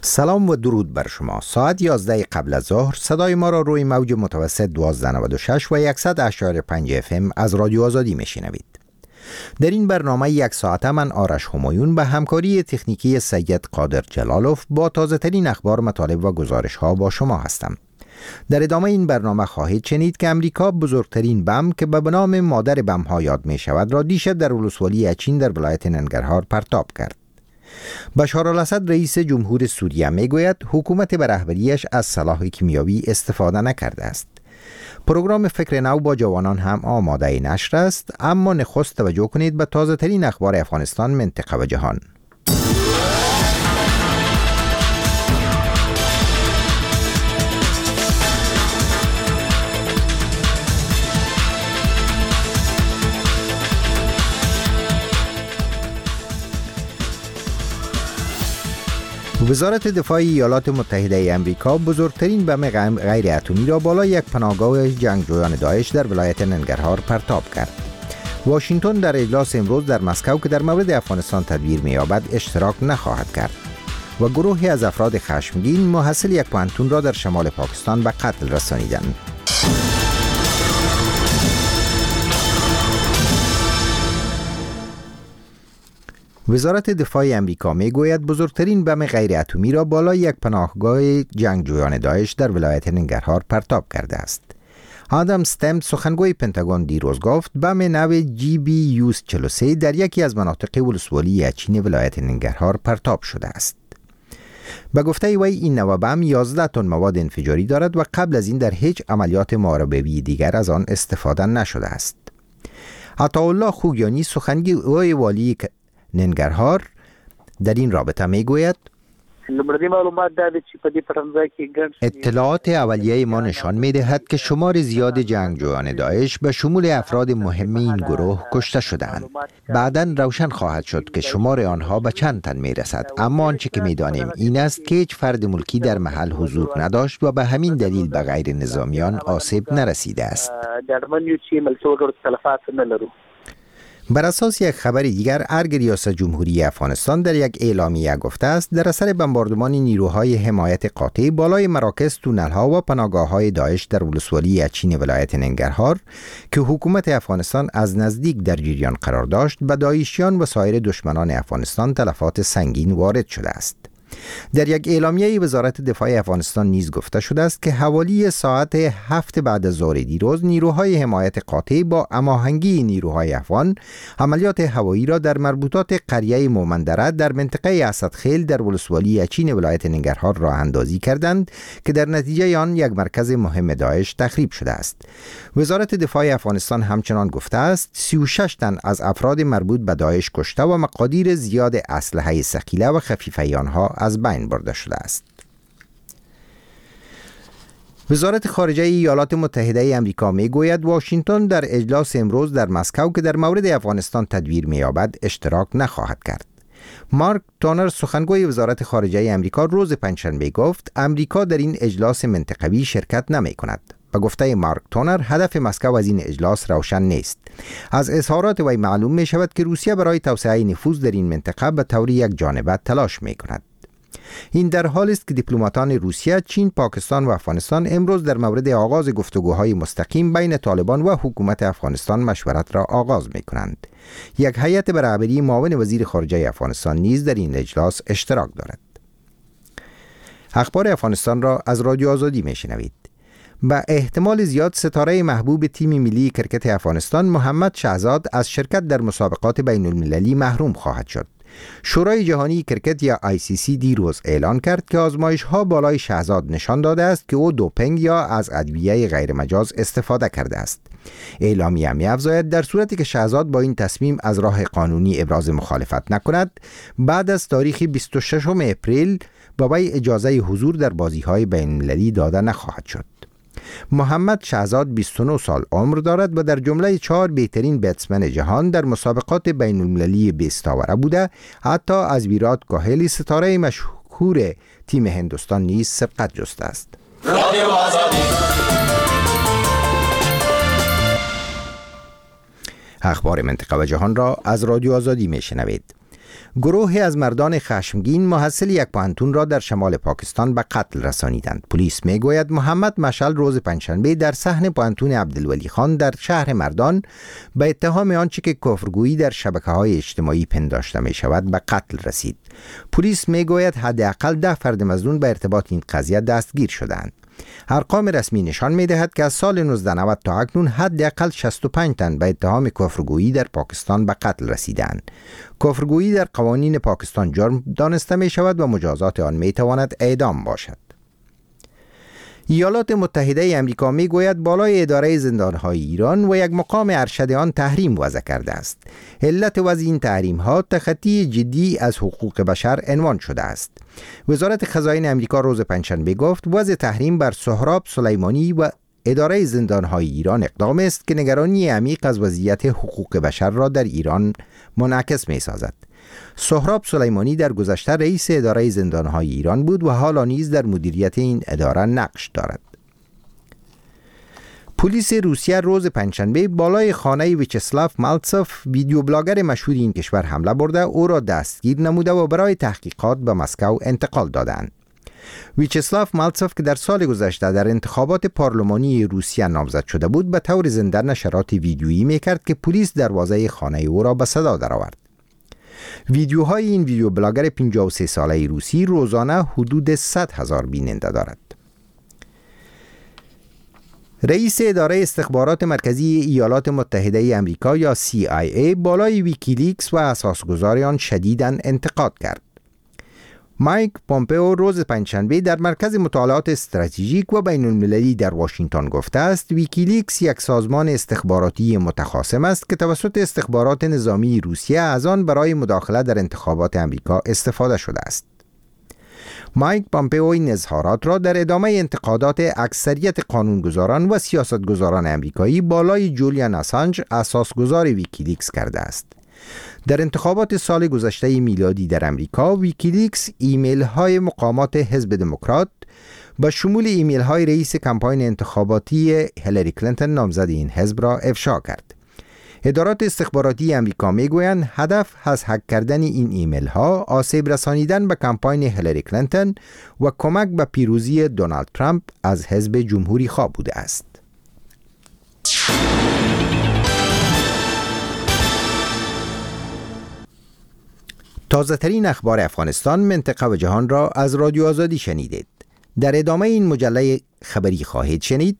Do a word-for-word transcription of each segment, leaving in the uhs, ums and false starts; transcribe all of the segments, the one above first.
سلام و درود بر شما. ساعت یازده قبل از ظهر صدای ما را روی موج متوسط دوازده نود و شش و صد و هشت و پنج اف ام از رادیو آزادی میشنوید. در این برنامه یک ساعته من آرش همایون به همکاری تکنیکی سید قادر جلالوف با تازه ترین اخبار، مطالب و گزارش ها با شما هستم. در ادامه این برنامه خواهید شنید که امریکا بزرگترین بم که به نام مادر بم ها یاد می شود را دیشب در ولسوالی اچین در ولایت ننگرهار پرتاب کرد. بشار الاسد رئیس جمهور سوریه می گوید حکومت به رهبریش از سلاح کیمیایی استفاده نکرده است. پروگرام فکر نو با جوانان هم آماده نشر است، اما نخست توجه کنید به تازه ترین اخبار افغانستان، منطقه و جهان. وزارت دفاع ایالات متحده آمریکا بزرگترین بم غیر اتمی را بالای یک پناهگاه جنگجویان داعش در ولایت ننگرهار پرتاب کرد. واشنگتن در اجلاس امروز در مسکو که در مورد افغانستان تدبیر می‌یابد اشتراک نخواهد کرد و گروهی از افراد خشمگین محصل یک پوهنتون را در شمال پاکستان به قتل رسانیدند. وزارت دفاع آمریکا می گوید بزرگترین بم غیر اتمی را بالای یک پناهگاه جنگجویان داعش در ولایت ننگرهار پرتاب کرده است. آدم ستمپ سخنگوی پنتاگون دیروز گفت بم نو جی بی یو چهل و سه در یکی از مناطق ولسوالی اچین ولایت ننگرهار پرتاب شده است. به گفته وی این نوع بم یازده تن مواد انفجاری دارد و قبل از این در هیچ عملیات محاربه‌ای دیگر از آن استفاده نشده است. عطاالله خوگیانی سخنگوی والی ننگرهار در این رابطه می گوید اطلاعات اولیه ما نشان می دهد که شمار زیاد جنگجویان داعش به شمول افراد مهم این گروه کشته شده‌اند. بعداً روشن خواهد شد که شمار آنها به چند تن می رسد، اما آنچه که می دانیم این است که هیچ فرد ملکی در محل حضور نداشت و به همین دلیل به غیر نظامیان آسیب نرسیده است. بر اساس یک خبر دیگر، ارگ ریاست جمهوری افغانستان در یک اعلامیه گفته است در اثر بمباردمان نیروهای حمایت قاطع بالای مراکز، تونل‌ها و پناهگاه‌های داعش در ولسوالی اچین ولایت ننگرهار که حکومت افغانستان از نزدیک در جریان قرار داشت، به داعشیان و سایر دشمنان افغانستان تلفات سنگین وارد شده است. در یک اعلامیه وزارت دفاع افغانستان نیز گفته شده است که حوالی ساعت هفت بعد از ظهر دیروز نیروهای حمایت قاطع با هماهنگی نیروهای افغان عملیات هوایی را در مربوطات قریه مومندره در منطقه اسدخیل در ولسوالی اچین ولایت ننگرهار راه اندازی کردند که در نتیجه آن یک مرکز مهم داعش تخریب شده است. وزارت دفاع افغانستان همچنان گفته است سی و شش تن از افراد مربوط به داعش کشته و مقادیر زیاد اسلحه ثقیله و خفیفه آنها از بین برده شده است. وزارت خارجه ایالات متحده آمریکا می گوید واشنگتن در اجلاس امروز در مسکو که در مورد افغانستان تدبیر می یابد اشتراک نخواهد کرد. مارک تونر سخنگوی وزارت خارجه آمریکا روز پنجشنبه گفت امریکا در این اجلاس منطقوی شرکت نمی کند. به گفته مارک تونر هدف مسکو از این اجلاس روشن نیست. از اظهارات وی معلوم می شود که روسیه برای توسعه نفوذ در این منطقه به طور یک جانبه تلاش می کند. این در حالی است که دیپلماتان روسیه، چین، پاکستان و افغانستان امروز در مورد آغاز گفتگوهای مستقیم بین طالبان و حکومت افغانستان مشورت را آغاز می کنند. یک هیئت به رهبری معاون وزیر خارجه افغانستان نیز در این اجلاس اشتراک دارد. اخبار افغانستان را از رادیو آزادی می شنوید. به احتمال زیاد ستاره محبوب تیم ملی کرکت افغانستان محمد شهزاد از شرکت در مسابقات بین المللی محروم خواهد شد. شورای جهانی کرکت یا آی سی سی دیروز اعلان کرد که آزمایش‌ها بالای شهزاد نشان داده است که او دوپینگ یا از ادویه غیر مجاز استفاده کرده است. اعلامیه می‌افزاید در صورتی که شهزاد با این تصمیم از راه قانونی ابراز مخالفت نکند، بعد از تاریخ بیست و ششم اپریل با وی اجازه حضور در بازی‌های بین‌المللی داده نخواهد شد. محمد شهزاد بیست و نه سال عمر دارد و در جمله چهار بهترین بتسمن جهان در مسابقات بین المللی بیستاوره بوده. حتی از ویرات کوهلی ستاره مشهور تیم هندوستان نیز سبقت جسته است. اخبار منطقه و جهان را از رادیو آزادی می شنوید. گروهی از مردان خشمگین محصل یک پانتون را در شمال پاکستان به قتل رسانیدند. پلیس میگوید محمد مشعل روز پنجشنبه در صحن پانتون عبدالولی خان در شهر مردان به اتهام آنچه که کفرگویی در شبکه‌های اجتماعی پنداشته می شود به قتل رسید. پلیس میگوید حداقل ده فرد مظنون به ارتباط این قضیه دستگیر شدند. ارقام رسمی نشان می‌دهد که از سال نوزده نود تا اکنون حداقل شصت و پنج تن به اتهام کفرگویی در پاکستان به قتل رسیدند. کفرگویی در قوانین پاکستان جرم دانسته می شود و مجازات آن می تواند اعدام باشد. ایالات متحده امریکا می گوید بالای اداره زندانهای ایران و یک مقام ارشد آن تحریم وضع کرده است. علت وضع این تحریم ها تخطی جدی از حقوق بشر عنوان شده است. وزارت خزائن امریکا روز پنجشنبه گفت وضع تحریم بر سهراب سلیمانی و اداره زندانهای ایران اقدام است که نگرانی عمیق از وضعیت حقوق بشر را در ایران منعکس می سازد. سهراب سلیمانی در گذشته رئیس اداره زندانهای ایران بود و حالا نیز در مدیریت این اداره نقش دارد. پلیس روسیه روز پنجشنبه بالای خانه ویچسلاف مالتسوف ویدیو بلاگر مشهور این کشور حمله برده او را دستگیر نموده و برای تحقیقات به مسکو انتقال دادند. ویچسلاف مالتسوف که در سال گذشته در انتخابات پارلمانی روسیه نامزد شده بود به طور زنده نشرات ویدیویی میکرد که پلیس دروازه خانه او را به صدا درآورد. ویدیوهای این ویدیو بلاگر پنجاه و سه ساله روسی روزانه حدود صد هزار بیننده دارد. رئیس اداره استخبارات مرکزی ایالات متحده امریکا یا سی آی ای بالای ویکیلیکس و اساسگزار آن شدیداً انتقاد کرد. مایک پومپئو روز پنجشنبه در مرکز مطالعات استراتژیک و بین المللی در واشنگتن گفته است ویکیلیکس یک سازمان استخباراتی متخاصم است که توسط استخبارات نظامی روسیه از آن برای مداخله در انتخابات امریکا استفاده شده است. مایک پومپئو این اظهارات را در ادامه انتقادات اکثریت قانونگذاران و سیاستگزاران امریکایی بالای جولیان اسانج اساسگزار ویکیلیکس کرده است. در انتخابات سال گذشته میلادی در امریکا ویکیلیکس ایمیل های مقامات حزب دموکرات با شمول ایمیل های رئیس کمپاین انتخاباتی هیلاری کلینتون نامزد این حزب را افشا کرد. ادارات استخباراتی امریکا میگویند هدف از هک کردن این ایمیل ها آسیب رسانیدن به کمپاین هیلاری کلینتون و کمک به پیروزی دونالد ترامپ از حزب جمهوری خواه بوده است. تازه ترین اخبار افغانستان، منطقه و جهان را از رادیو آزادی شنیدید. در ادامه این مجله خبری خواهید شنید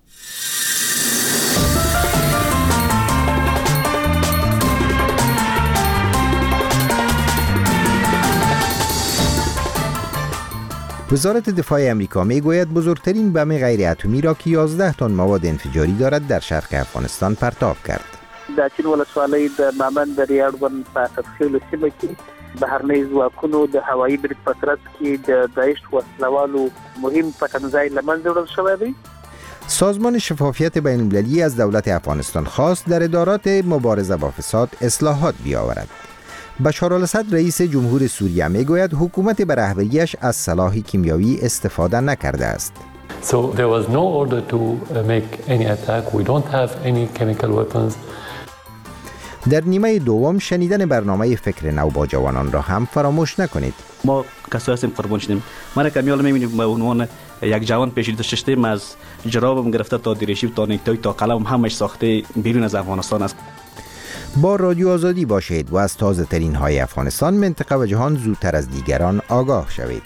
وزارت دفاع امریکا میگوید بزرگترین بم غیر اتمی را که یازده تن مواد انفجاری دارد در شرق افغانستان پرتاب کرد. د اچین ولسوالۍ د مامن درې اړوند په تفصیل سیمه کې بهرنۍ ځواکونو د هوایي برید په ترڅ کې د داعش وسلوالو مهم پټنځای له منځه وړل شوی دی. سازمان شفافیت بین المللی از دولت افغانستان خواست در ادارات مبارزه با فساد اصلاحات بیاورد. بشار الاسد رئیس جمهور سوریه میگوید حکومت به رهبریش از سلاح کیمیایی استفاده نکرده است. So there was no order to make any attack. We don't have any chemical weapons. در نیمه دوم شنیدن برنامه فکر نو با جوانان را هم فراموش نکنید. ما کسایی هستیم قربان شدیم. ما را کمیال می‌بینیم به عنوان یک جوان پیشیده ششتیم از جرابم گرفته تا دریشی تا نیکتای تا قلم همش ساخته بیرون از افغانستان است. با رادیو آزادی باشید و از تازه ترین های افغانستان، منطقه و جهان زودتر از دیگران آگاه شوید.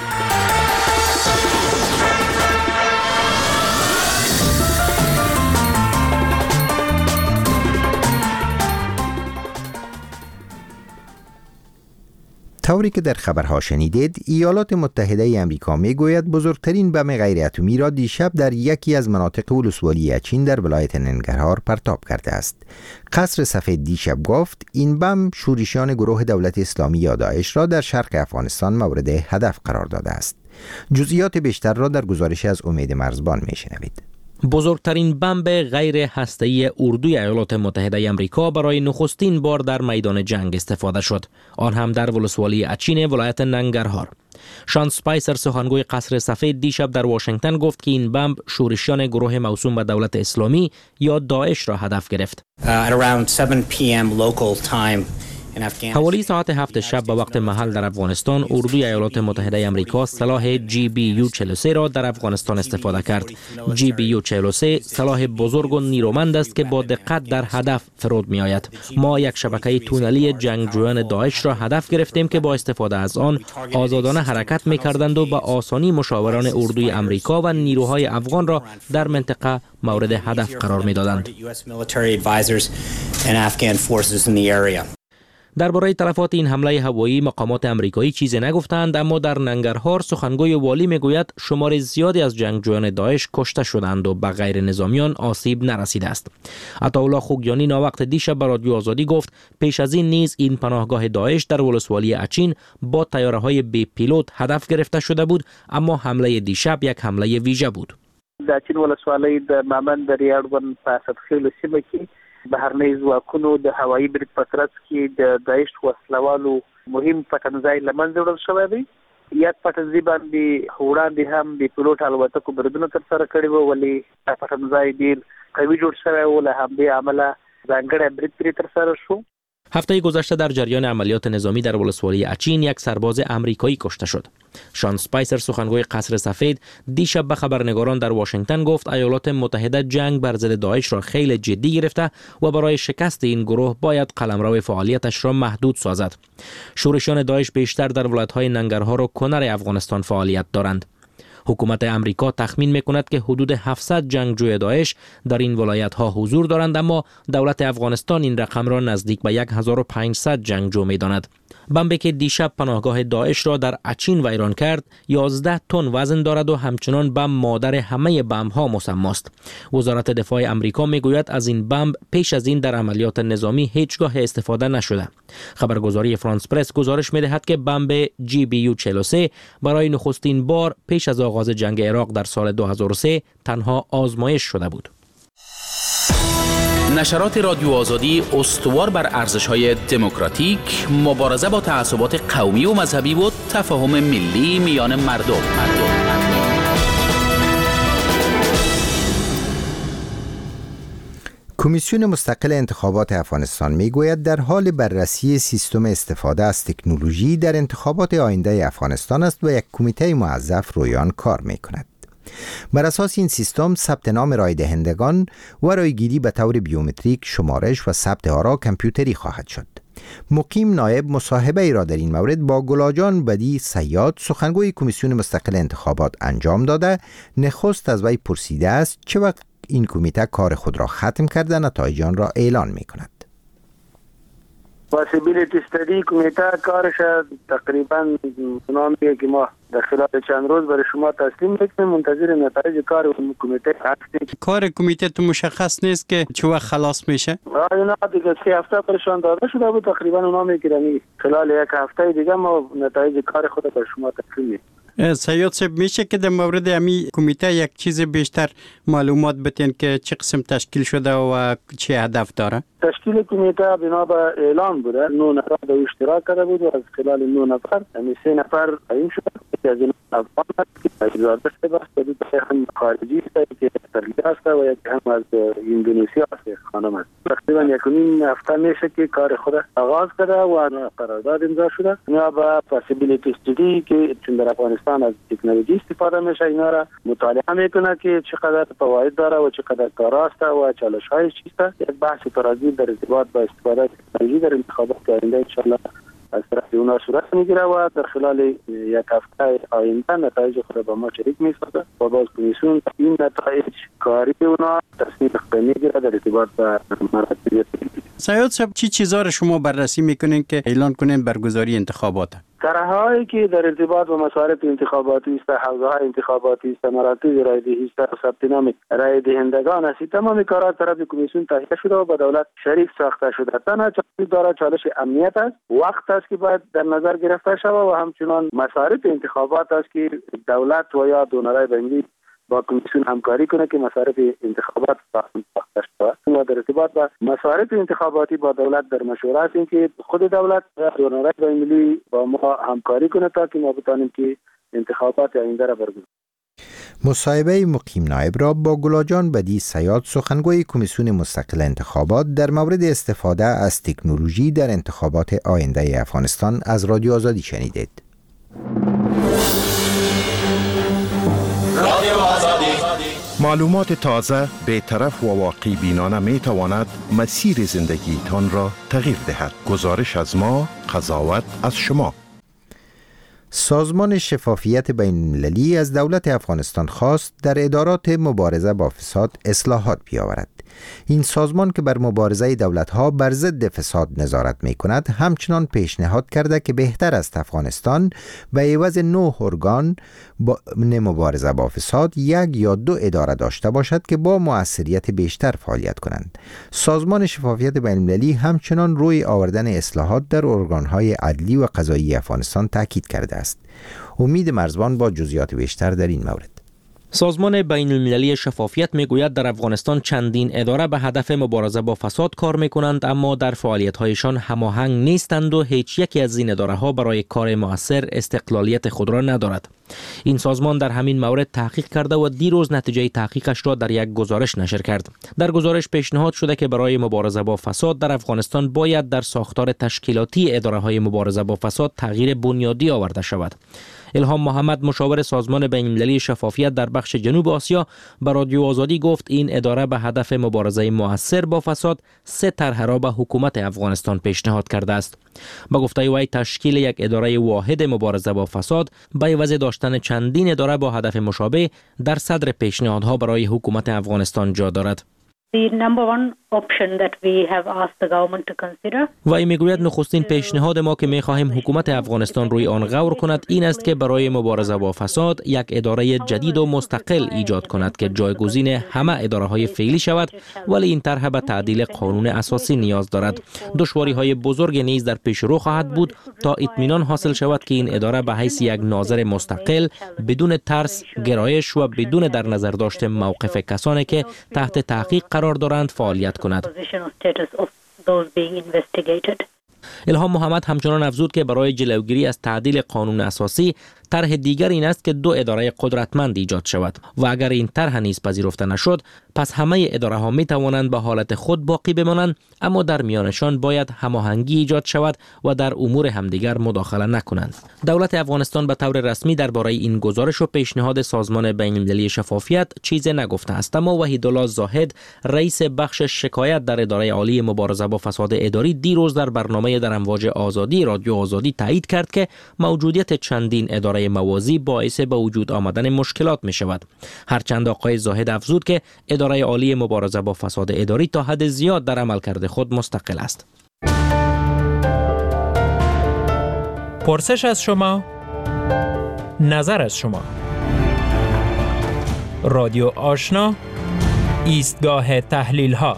طوری که در خبرها شنیدید، ایالات متحده امریکا میگوید بزرگترین بم غیر اتمی را دیشب در یکی از مناطق ولسوالی اچین در ولایت ننگرهار پرتاب کرده است. قصر سفید دیشب گفت این بم شورشیان گروه دولت اسلامی یا داعش را در شرق افغانستان مورد هدف قرار داده است. جزئیات بیشتر را در گزارش از امید مرزبان میشنوید. بزرگترین بمب غیر هسته‌ای اردوی ایالات متحده آمریکا برای نخستین بار در میدان جنگ استفاده شد، آن هم در ولسوالی اچین ولایت ننگرهار. شان سپایسر سخنگوی قصر سفید دیشب در واشنگتن گفت که این بمب شورشیان گروه موسوم به دولت اسلامی یا داعش را هدف گرفت. Uh, at around seven p m local time حوالی ساعت هفت شب به وقت محل در افغانستان اردوی ایالات متحده آمریکا سلاح جی بی یو چهل و سه را در افغانستان استفاده کرد. جی بی یو چهل و سه سلاح بزرگ و نیرومند است که با دقت در هدف فرود می آید. ما یک شبکه تونلی جنگجویان داعش را هدف گرفتیم که با استفاده از آن آزادانه حرکت می کردند و به آسانی مشاوران اردوی آمریکا و نیروهای افغان را در منطقه مورد هدف قرار می دادند. درباره تلفات این حمله هوایی مقامات آمریکایی چیزی نگفتند، اما در ننگرهار سخنگوی والی میگوید شمار زیادی از جنگجویان داعش کشته شدند و به غیر نظامیان آسیب نرسیده است. عطاالله خوگیانی ناوقت دیشب به رادیو آزادی گفت پیش از این نیز این پناهگاه داعش در ولسوالی اچین با طیاره‌های بی پیلوت هدف گرفته شده بود، اما حمله دیشب یک حمله ویژه بود. د اچین ولسوالی د مامن دریاړ ون په سطحي سیمه کې بهرنۍ ځواکونو د هوایي برید په ترڅ کې د داعش وسلوالو مهم پټنځای له منځه وړل شوی دی. یک پټنځای باندې وړاندې هم د پیلوټ الوتکو بریدونه ترسره کړي وو، ولې دا پټنځای ډېر قوي جوړ شوی و، له همدې امله ځانګړی برید پرې ترسره شو. هفته گذشته در جریان عملیات نظامی در ولسوالی اچین یک سرباز آمریکایی کشته شد. شان اسپایسر سخنگوی قصر سفید دیشب به خبرنگاران در واشنگتن گفت ایالات متحده جنگ بر ضد داعش را خیلی جدی گرفته و برای شکست این گروه باید قلمرو فعالیتش را محدود سازد. شورشیان داعش بیشتر در ولایت‌های ننگرهار و کنر افغانستان فعالیت دارند. حکومت امریکا تخمین میکند که حدود هفتصد جنگجوی داعش در این ولایت ها حضور دارند، اما دولت افغانستان این رقم را نزدیک به هزار و پانصد جنگجو میداند. بمبی که دیشب پناهگاه داعش را در اچین ویران کرد یازده تن وزن دارد و همچنان بمب مادر همه بمب ها مسماست. وزارت دفاع امریکا میگوید از این بمب پیش از این در عملیات نظامی هیچگاه استفاده نشده. خبرگزاری فرانس پرس گزارش میدهد که بمب جی بی یو چهل و سه برای نخستین بار پیش از آغاز جنگ عراق در سال دو هزار و سه تنها آزمایش شده بود. نشرات رادیو آزادی استوار بر ارزش‌های دموکراتیک، مبارزه با تعصبات قومی و مذهبی و تفاهم ملی میان مردم. مردم. کمیسیون مستقل انتخابات افغانستان میگوید در حال بررسی سیستم استفاده از تکنولوژی در انتخابات آینده افغانستان است و یک کمیته موظف روی آن کار میکند. بر اساس این سیستم ثبت نام رای دهندگان و رایگیری به طور بیومتریک، شمارش و ثبت آرا کامپیوتری خواهد شد. مقیم نایب مصاحبه ای را در این مورد با گلاجان بدی صیاد سخنگوی کمیسیون مستقل انتخابات انجام داده. نخست از وی پرسیده است چه وقت این کمیته کار خود را ختم کرده نتایج آن را اعلان می کند. پاسیبیلیتی استادی کمیته کارش تقریبا نامیه که ما در خلال چند روز برای شما تسلیم میکنیم، منتظر نتایج کار اون کمیته هستیم. کار کمیته تو مشخص نیست که چه وقت خلاص میشه؟ آره نه دیگه سه هفته پرشان داده شده بود، تقریبا اونا میگیرن خلال یک هفته دیگه ما نتایج کار خود بر شما تسلیم میکنیم. سیاد صاحب میشه که در مورد امی کمیته یک چیز بیشتر معلومات بتین که چه قسم تشکیل شده و چه هدف داره؟ تشکیل کمیته بنا به اعلان بوده، نه نفر در اشتراک کرده بود و از خلال نه نفر یعنی سه نفر تعیین شده. از این افغان است که اجازه شده است و دیگه هم خارجی است که ترلیه است و یک هم از اندونزیا است خانم است. تقریبا یک نیم هفته میشه که کار خود آغاز کرده و قرارداد امضا شده. اینا با پاسیبیلیتی استادی که چون در افغانستان از تکنولوژی استفاده میشه اینا را مطالعه میکنه که چقدر فواید داره و چقدر کاراست و چالش‌هایش چیست. یک بحث ترازی در ارتباط با استفاده از تکنولوژی در انتخابات آینده ان شاء الله از طرف اونا صورت میگیره و در خلال یک هفته آینده نتایج خود با ما شریک میسازه و باز کمیسیون این نتایج کاری اونا تصمیم میگیره در ارتباط با مراتب. سیاد صاحب چی چیزا رو شما بررسی میکنین که اعلان کنین برگزاری انتخابات؟ طرح‌هایی که در ارتباط با مسائل انتخاباتی است، حوزه‌های انتخاباتی است، مراتب رایدهی است، ثبت نام رای دهندگان است، تمام کارات طرف کمیسیون تهیه شده و با دولت شریک ساخته شده. تنها چالش داره چالش امنیت است، وقت است که باید در نظر گرفته شود و همچنان مسائل انتخابات است که دولت و یا دونرای بینی با کمیسیون همکاری کنه که مسائل انتخابات ساخته شود. و در ارتباط با مسائل انتخاباتی با دولت در مشورت هستیم که خود دولت و دونرای بین‌المللی با ما همکاری کنه تا که ما بتانیم که انتخابات آینده را برگزار. مصاحبه مقیم نایب را با گلاجان بدی سیاد، سخنگوی کمیسیون مستقل انتخابات، در مورد استفاده از تکنولوژی در انتخابات آینده افغانستان از رادیو آزادی شنیدید. معلومات تازه، بی‌طرف و واقعی بینانه می تواند مسیر زندگی تان را تغییر دهد. گزارش از ما، قضاوت از شما. سازمان شفافیت بین المللی از دولت افغانستان خواست در ادارات مبارزه با فساد اصلاحات بیاورد. این سازمان که بر مبارزه دولت‌ها بر ضد فساد نظارت می‌کند، همچنان پیشنهاد کرده که بهتر است افغانستان به عوض نه ارگان با مبارزه با فساد یک یا دو اداره داشته باشد که با موثریت بیشتر فعالیت کنند. سازمان شفافیت بین المللی همچنان روی آوردن اصلاحات در ارگان‌های عدلی و قضایی افغانستان تاکید کرده است. امید مرزبان با جزئیات بیشتر در این مورد. سازمان بین المللی شفافیت میگوید در افغانستان چندین اداره به هدف مبارزه با فساد کار میکنند، اما در فعالیت‌هایشان هماهنگ نیستند و هیچ یکی از این اداره‌ها برای کار مؤثر استقلالیت خود را ندارد. این سازمان در همین مورد تحقیق کرده و دیروز نتیجه تحقیقش را در یک گزارش نشر کرد. در گزارش پیشنهاد شده که برای مبارزه با فساد در افغانستان باید در ساختار تشکیلاتی اداره‌های مبارزه با فساد تغییر بنیادی آورده شود. الهام محمد، مشاور سازمان بین المللی شفافیت در بخش جنوب آسیا، به رادیو آزادی گفت این اداره به هدف مبارزه مؤثر با فساد سه طرح را به حکومت افغانستان پیشنهاد کرده است. با گفته وی تشکیل یک اداره واحد مبارزه با فساد به عوض داشتن چندین اداره با هدف مشابه در صدر پیشنهادها برای حکومت افغانستان جا دارد. The number one option that we have asked the government to consider. و ای میگوید نخستین پیشنهاد ما که میخواهیم حکومت افغانستان روی آن غور کند این است که برای مبارزه با فساد یک اداره جدید و مستقل ایجاد کند که جایگزین همه اداره های فعلی شود، ولی این طرح به تعدیل قانون اساسی نیاز دارد. دشواری های بزرگ نیز در پیش رو خواهد بود تا اطمینان حاصل شود که این اداره به حیث یک ناظر مستقل بدون ترس، گرایش و بدون در نظر داشت موقف کسانی که تحت تحقیق قرار دارند فعالیت کند. الهام محمد همچنان افزود که برای جلوگیری از تعدیل قانون اساسی طرح دیگر این است که دو اداره قدرتمند ایجاد شود و اگر این طرح نیز پذیرفته نشد پس همه اداره ها می توانند به حالت خود باقی بمانند، اما در میانشان باید هماهنگی ایجاد شود و در امور همدیگر مداخله نکنند. دولت افغانستان به طور رسمی درباره این گزارش و پیشنهاد سازمان بین المللی شفافیت چیزی نگفته است، اما وحیدالله زاهد، رئیس بخش شکایت در اداره عالی مبارزه با فساد اداری، دیروز در برنامه در امواج آزادی رادیو آزادی تایید کرد که موجودیت چندین اداره موازی باعث به وجود آمدن مشکلات می شود. هرچند آقای زاهد افزود که اداره عالی مبارزه با فساد اداری تا حد زیاد در عملکرد خود مستقل است. پرسش از شما، نظر از شما. رادیو آشنا، ایستگاه تحلیل ها.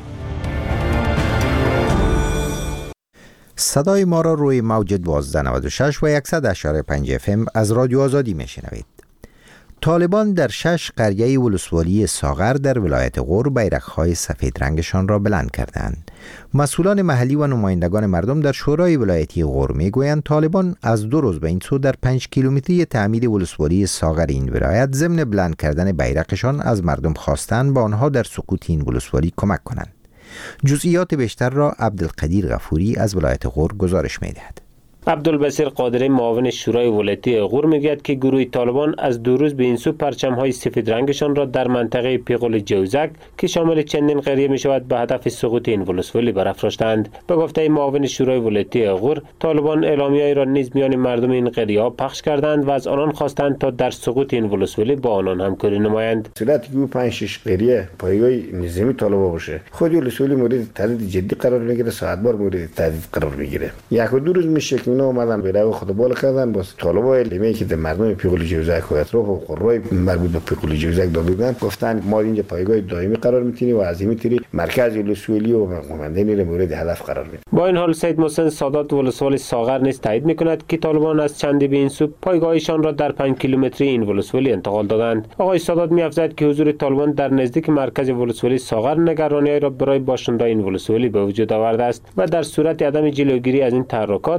صدای ما را روی موج دوازده نود و شش و صد و اشاره پنج اف ام از رادیو آزادی میشنوید. طالبان در شش قریه ولسوالی ساغر در ولایت غور بیرق‌های سفید رنگشان را بلند کردند. مسئولان محلی و نمایندگان مردم در شورای ولایتی غور میگویند طالبان از دو روز به این سو در پنج کیلومتری تعمیر ولسوالی ساغر این ولایت ضمن بلند کردن بیرقشان از مردم خواستند با آنها در سقوط این ولسوالی کمک کنند. جزئیات بیشتر را عبدالقدیر غفوری از ولایت غور گزارش می‌دهد. عبدالبصیر قادری، معاون شورای ولایتی غور، میگوید که گروه طالبان از دو روز به این سو پرچم‌های سفید رنگشان را در منطقه پیغل جوزک که شامل چندین قریه می‌شود به هدف سقوط این ولسوالی برافراشتند. به گفته معاون شورای ولایتی غور، طالبان اعلامیه‌ای را نیز میان مردم این قریه‌ها پخش کردند و از آنان خواستند تا در سقوط این ولسوالی با آنان همکاری نمایند. صورتی که پنج شش قریه پایگاه نظامی طالبان باشه، خود ولسوالی مورد تهدید جدی قرار میگیره، ساعت بار مورد تهدید قرار میگیره. یک دو روز میشه اینا اومدن به راه خود بالا کردن با طالبای لیمی که در مردم پیغل جوزک و اطراف و قرای مربوط به پیغل جوزک دادن، گفتن ما اینجا پایگاه دائمی قرار میتونیم و از این طریق مرکز ولسوالی و مقامندگی را مورد هدف قرار میدیم. با این حال سید محسن سادات ولسوالی ساغر نیز تایید میکند که طالبان از چندی به این سو پایگاهشان را در پنج کیلومتری این ولسوالی انتقال دادند. آقای سادات میافزاید که حضور طالبان در نزدیک مرکز ولسوالی ساغر نگرانی را برای باشندگان این ولسوالی به وجود آورده است و در صورت عدم جلوگیری از این تحرکات باش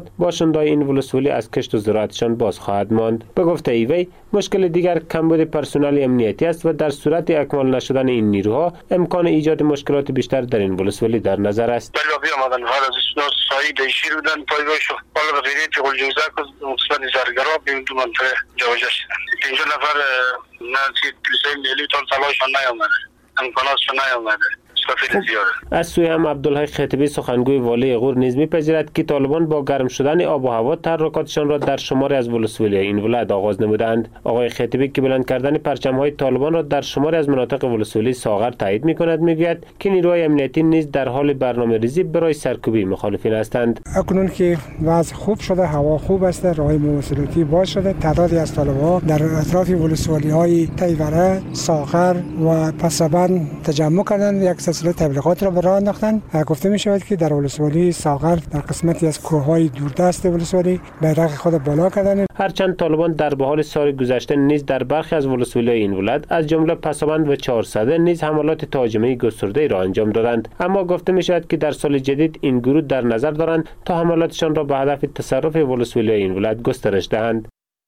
باشنده‌های این ولسوالی از کشت و زراعتشان باز خواهد ماند. به گفته ایوی مشکل دیگر کمبود پرسنل امنیتی است و در صورت اکمال نشدن این نیروها امکان ایجاد مشکلات بیشتر در این ولسوالی در نظر است. بله بیامدن حال از اسناد سایی دیشیر بودن پایگاه شو حالا به غیره پیغل جوزک و مقصد زرگرا بیم تو منطقه جواجه شدن. پنجاه نفر نزدیک پلیسای ملی تا تلاششان نیامده، امکاناتشان نیامده. از سوی هم عبدالحی خطیبی سخنگوی والی غور نیز می‌پذیرد که طالبان با گرم شدن آب و هوا تحرکاتشان را در شماری از ولسوالی این ولایت آغاز نمودند. آقای خطیبی که بلند کردن پرچم‌های طالبان را در شماری از مناطق ولسوالی ساغر تایید می‌کند می‌گوید که نیروهای امنیتی نیز در حال برنامه‌ریزی برای سرکوبی مخالفین هستند. اکنون که وضع خوب شده، هوا خوب است، راه‌های مواصلاتی باز شده، تعدادی از طالبان در اطراف ولسوالی‌های تیوره، ساغر و پسابند تجمع کردند، یک سلسله تبلیغات را به راه انداختند. گفته می شود که در ولسوالی ساغر در قسمتی از کوههای دوردست ولسوالی بیرق خود بالا کردند. هرچند طالبان در بهار سال گذشته نیز در برخی از ولسوالی‌های این ولایت از جمله پسابند و چهارصده نیز حملات تهاجمی گسترده را انجام دادند، اما گفته می شود که در سال جدید این گروه در نظر دارند تا حملاتشان را به هدف تصرف ولسوالی‌های این ولایت گسترش دهند.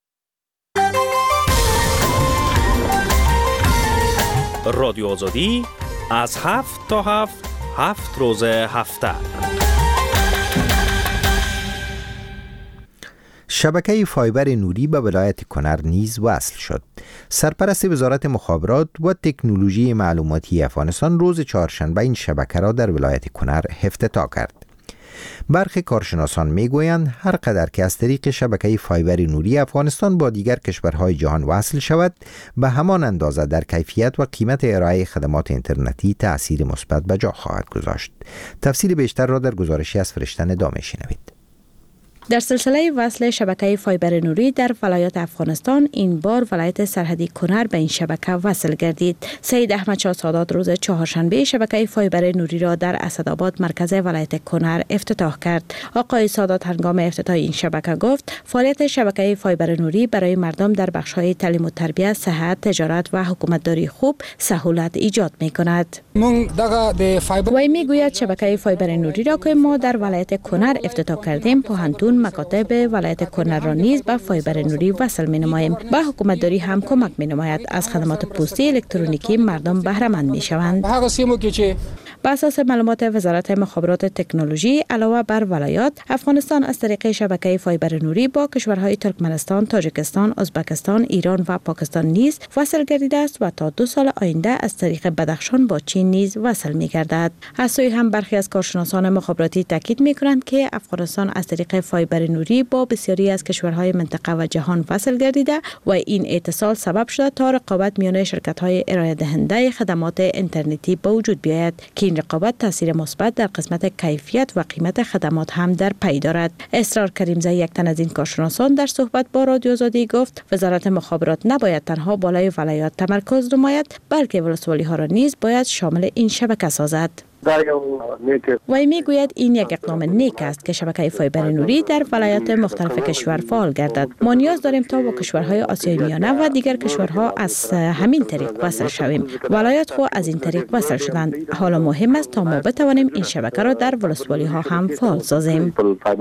رادیو آزادی از هفت تا هفت هفت روز هفته. شبکه فایبر نوری به ولایت کنر نیز وصل شد. سرپرست وزارت مخابرات و تکنولوژی معلوماتی افغانستان روز چهارشنبه این شبکه را در ولایت کنر افتتاح کرد. برخی کارشناسان میگویند هر قدر که از طریق شبکه فایبر نوری افغانستان با دیگر کشورهای جهان وصل شود، به همان اندازه در کیفیت و قیمت ارائه خدمات اینترنتی تأثیر مثبت به جا خواهد گذاشت. تفصیل بیشتر را در گزارشی از فرشته دامه شنوید. در سلسله وصل شبکه فایبر نوری در ولایات افغانستان، این بار ولایت سرحدی کنر به این شبکه وصل گردید. سید احمد شاه سادات روز چهارشنبه شبکه فایبر نوری را در اسدآباد مرکز ولایت کنر افتتاح کرد. آقای سادات هنگام افتتاح این شبکه گفت فعالیت شبکه فایبر نوری برای مردم در بخش‌های تعلیم و تربیت، صحت، تجارت و حکومتداری خوب سهولت ایجاد می‌کند. وی میگوید شبکه فایبر نوری را که ما در ولایت کنر افتتاح کردیم، پوهنتون، مکاتب ولایت کنر را نیز به فایبر نوری وصل می نماییم. به حکومتداری هم کمک می نماید. از خدمات پستی الکترونیکی مردم بهره مند می شوند. بر اساس معلومات وزارت مخابرات تکنولوژی، علاوه بر ولایات، افغانستان از طریق شبکه فایبر نوری با کشورهای ترکمنستان، تاجیکستان، ازبکستان، ایران و پاکستان نیز وصل گردیده است و تا دو سال آینده از طریق بدخشان با چین نیز وصل می گردد. از سوی هم برخی از کارشناسان مخابراتی تاکید می کنند که افغانستان از طریق فایبر نوری با بسیاری از کشورهای منطقه و جهان وصل گردیده و این اتصال سبب شده تا رقابت میان شرکت‌های ارائه دهنده خدمات اینترنتی به وجود بیاید که این رقابت تاثیر مثبت در قسمت کیفیت و قیمت خدمات هم در پی دارد. اسرار کریمزی، یک تن از این کارشناسان، در صحبت با رادیو آزادی گفت وزارت مخابرات نباید تنها بالای ولایات تمرکز نماید، بلکه ولسوالی ها را نیز باید شامل این شبکه سازد. وی میگوید این یک اقدام نیک است که شبکه فایبر نوری در ولایات مختلف کشور فعال گردد. ما نیاز داریم تا با کشورهای آسیای میانه و دیگر کشورها از همین طریق وصل شویم. ولایات خود از این طریق وصل شدند. حالا مهم است تا ما بتوانیم این شبکه را در ولسوالی ها هم فعال سازیم.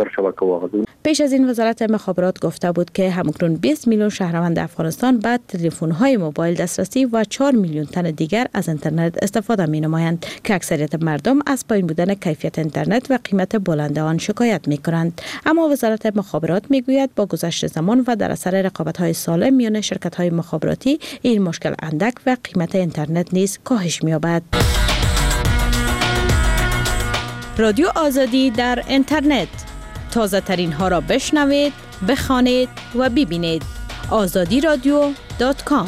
پیش از این وزارت مخابرات گفته بود که همکنون بیست میلیون شهروند افغانستان به تلفن‌های موبایل دسترسی و چهار میلیون تن دیگر از اینترنت استفاده می‌نمایند که اکثریت مردم از پایین بودن کیفیت اینترنت و قیمت بلند آن شکایت می‌کنند. اما وزارت مخابرات می‌گوید با گذشت زمان و در اثر رقابت‌های سالم میان شرکت‌های مخابراتی، این مشکل اندک و قیمت اینترنت نیز کاهش می‌یابد. رادیو آزادی در اینترنت، تازه ترین ها را بشنوید، بخوانید و ببینید. آزادی رادیو دات کام.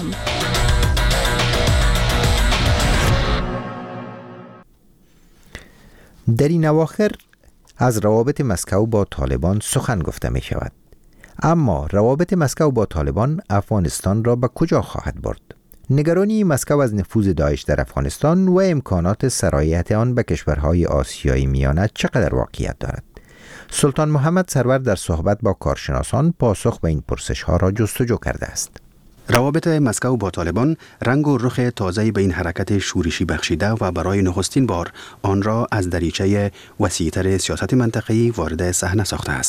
در این اواخر از روابط مسکو با طالبان سخن گفته می شود. اما روابط مسکو با طالبان افغانستان را به کجا خواهد برد؟ نگرانی مسکو از نفوذ داعش در افغانستان و امکانات سرایت آن به کشورهای آسیایی میانه چقدر واقعیت دارد؟ سلطان محمد سرور در صحبت با کارشناسان پاسخ به این پرسش‌ها را جستجو کرده است. روابط مسکو با طالبان رنگ و رخ تازه‌ای به این حرکت شورشی بخشیده و برای نخستین بار آن را از دریچه وسیع‌تر سیاست منطقه‌ای وارد صحنه ساخته است.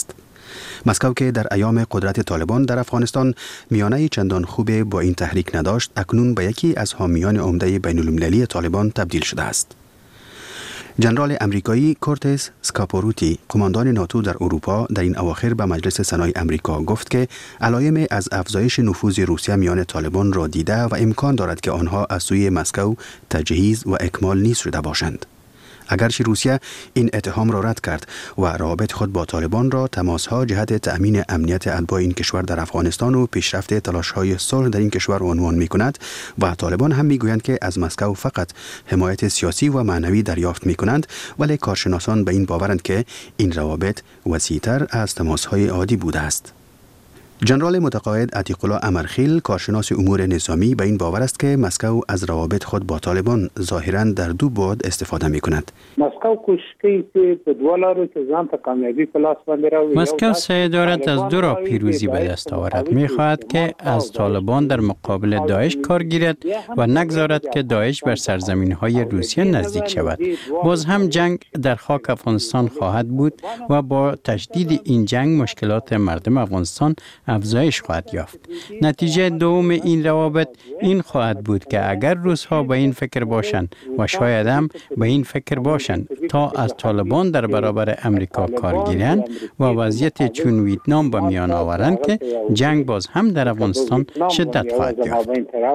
مسکو که در ایام قدرت طالبان در افغانستان میانه چندان خوب با این تحریک نداشت، اکنون به یکی از حامیان عمده بین المللی طالبان تبدیل شده است. جنرال امریکایی کورتس اسکاپوروتی، قماندان ناتو در اروپا، در این اواخر به مجلس سنای امریکا گفت که علائم از افزایش نفوذ روسیه میان طالبان را دیده و امکان دارد که آنها از سوی مسکو تجهیز و اکمال نیز شده باشند. اگرچه روسیه این اتهام را رد کرد و روابط خود با طالبان را تماسها جهت تأمین امنیت اتباع این کشور در افغانستان و پیشرفت تلاش‌های صلح در این کشور عنوان می‌کند و طالبان هم می‌گویند که از مسکو فقط حمایت سیاسی و معنوی دریافت می‌کنند، ولی کارشناسان به این باورند که این روابط وسیع‌تر از تماس‌های عادی بوده است. جنرال متقاعد عتیق الله امرخیل، کارشناس امور نظامی، به این باور است که مسکو از روابط خود با طالبان ظاهراً در دو بعد استفاده می‌کند. مسکو کوشش که به دو لارو که ځان ته کامیابی په لاس باندې راوړي. مسکو سعی دارد از دو راه پیروزی به دست آورد. می‌خواهد که از طالبان در مقابل داعش کار گیرد و نگذارد که داعش بر سرزمین‌های روسیه نزدیک شود. باز هم جنگ در خاک افغانستان خواهد بود و با تشدید این جنگ مشکلات مردم افغانستان افزایش خواهد یافت. نتیجه دوم این روابط این خواهد بود که اگر روس‌ها به این فکر باشند و شاید هم به این فکر باشند تا از طالبان در برابر امریکا کار گیرند و وضعیت چون ویتنام به میان آورند که جنگ باز هم در افغانستان شدت خواهد یافت.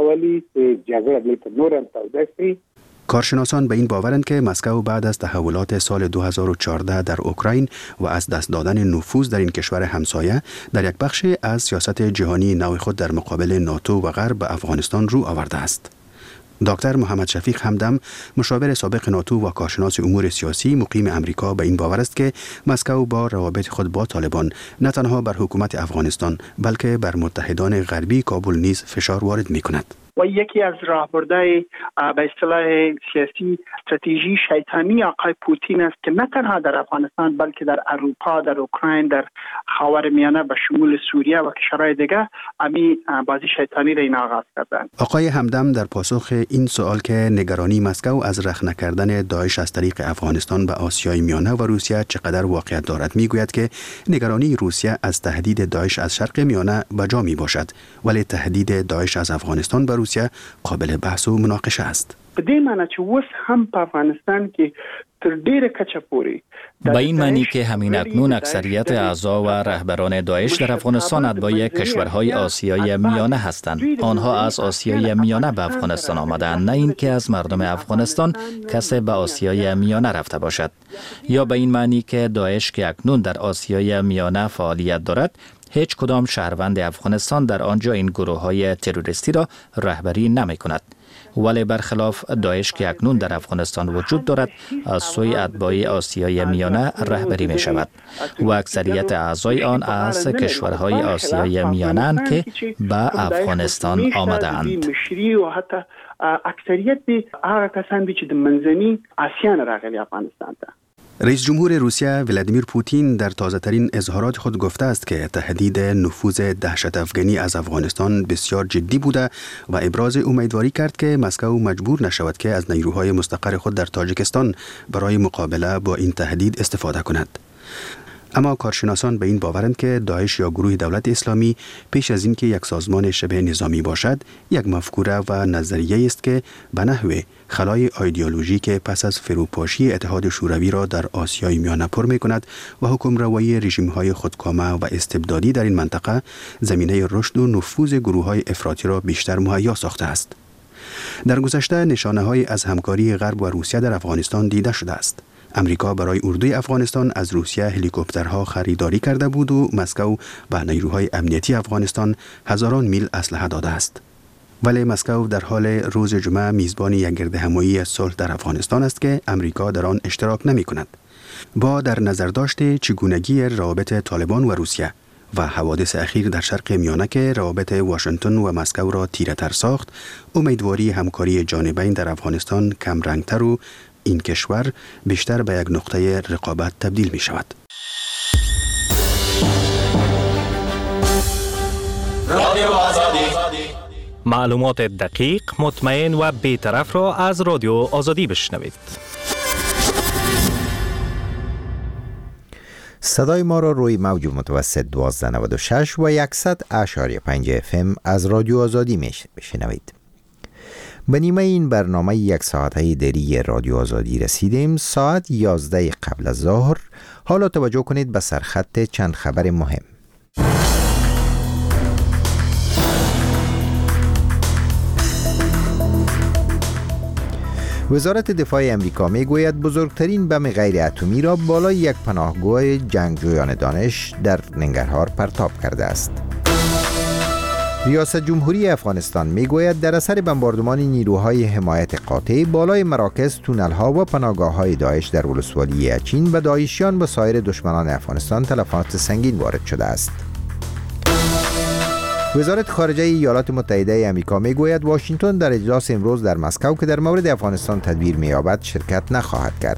کارشناسان به این باورند که مسکو بعد از تحولات سال دو هزار و چهارده در اوکراین و از دست دادن نفوذ در این کشور همسایه در یک بخش از سیاست جهانی نو خود در مقابل ناتو و غرب به افغانستان رو آورده است. دکتر محمد شفیق همدم، مشاور سابق ناتو و کارشناس امور سیاسی مقیم امریکا، به این باور است که مسکو با روابط خود با طالبان نه تنها بر حکومت افغانستان بلکه بر متحدان غربی کابل نیز فشار وارد می‌کند. و یکی از راهبردهای به اصطلاح سیاسی استراتژی شیطانی آقای پوتین است که نه تنها در افغانستان بلکه در اروپا، در اوکراین، در خاورمیانه به شمول سوریه و کشورهای دیگه امی بازی شیطانی را این آغاز کردند. آقای همدم در پاسخ این سوال که نگرانی مسکو از رخ نکردن داعش از طریق افغانستان به آسیای میانه و روسیه چقدر واقعیت دارد میگوید که نگرانی روسیه از تهدید داعش از شرق میانه بجا می باشد، ولی تهدید داعش از افغانستان به روسیه قابل بحث و مناقشه است. په دې معنی چې اوس هم په افغانستان کې تر ډیره کچه پورې به این معنی که همین اکنون اکثریت اعضا و رهبران داعش در افغانستان اتباع کشورهای آسیای میانه هستند. آنها از آسیای میانه به افغانستان آمدند، نه اینکه از مردم افغانستان کسی به آسیای میانه رفته باشد. یا به این معنی که داعش که اکنون در آسیای میانه فعالیت دارد، هیچ کدام شهروند افغانستان در آنجا این گروه‌های تروریستی را رهبری نمی‌کند. ولی برخلاف داعش که اکنون در افغانستان وجود دارد، از سوی اتباع آسیای میانه رهبری می شود و اکثریت اعضای آن از کشورهای آسیای میانه اند که به افغانستان آمده اند. اکثریت هغه کسان دي چې د منځني آسیا نه راغلي افغانستان ته. رئیس جمهور روسیه ولادیمیر پوتین در تازه‌ترین اظهارات خود گفته است که تهدید نفوذ دهشت افغانی از افغانستان بسیار جدی بوده و ابراز امیدواری کرد که مسکو مجبور نشود که از نیروهای مستقر خود در تاجیکستان برای مقابله با این تهدید استفاده کند. اما کارشناسان به این باورند که داعش یا گروه دولت اسلامی پیش از اینکه یک سازمان شبه نظامی باشد، یک مفکوره و نظریه است که به نحو خلای ایدئولوژیک پس از فروپاشی اتحاد شوروی را در آسیای میانه پر می‌کند و حکمروایی رژیم‌های خودکامه و استبدادی در این منطقه زمینه رشد و نفوذ گروه‌های افراطی را بیشتر مهیا ساخته است. در گذشته نشانه‌هایی از همکاری غرب و روسیه در افغانستان دیده شده است. امریکا برای اردوی افغانستان از روسیه هلیکوپترها خریداری کرده بود و مسکو به نیروهای امنیتی افغانستان هزاران میل اسلحه داده است. ولی مسکو در حال روز جمعه میزبان یک گردهمایی صلح در افغانستان است که امریکا در آن اشتراک نمی کند. با در نظر داشت چگونگی روابط طالبان و روسیه و حوادث اخیر در شرق میانه که روابط واشنگتن و مسکو را تیره‌تر ساخت، امیدواری همکاری جانبین در افغانستان کم رنگتر و این کشور بیشتر به یک نقطه رقابت تبدیل می شود. رادیو آزادی، معلومات دقیق، مطمئن و بی‌طرف را از رادیو آزادی بشنوید. صدای ما را روی موج متوسط دوازده نود و شش و صد اشاری پنج اف ام از رادیو آزادی میشنوید. به نیمه این برنامه یک ساعته دری رادیو آزادی رسیدیم. ساعت یازده قبل از ظهر. حالا توجه کنید به سرخط چند خبر مهم. وزارت دفاع امریکا میگوید بزرگترین بم غیر اتمی را بالای یک پناهگاه جنگجویان دانش در ننگرهار پرتاب کرده است. ریاست جمهوری افغانستان میگوید در اثر بمباردمان نیروهای حمایت قاطع بالای مراکز، تونل‌ها و پناهگاه‌های داعش در ولسوالی اچین به داعشیان و سایر دشمنان افغانستان تلفات سنگین وارد شده است. وزارت خارجه ایالات متحده آمریکا میگوید واشنگتن در اجلاس امروز در مسکو که در مورد افغانستان تدبیر می‌یابد شرکت نخواهد کرد.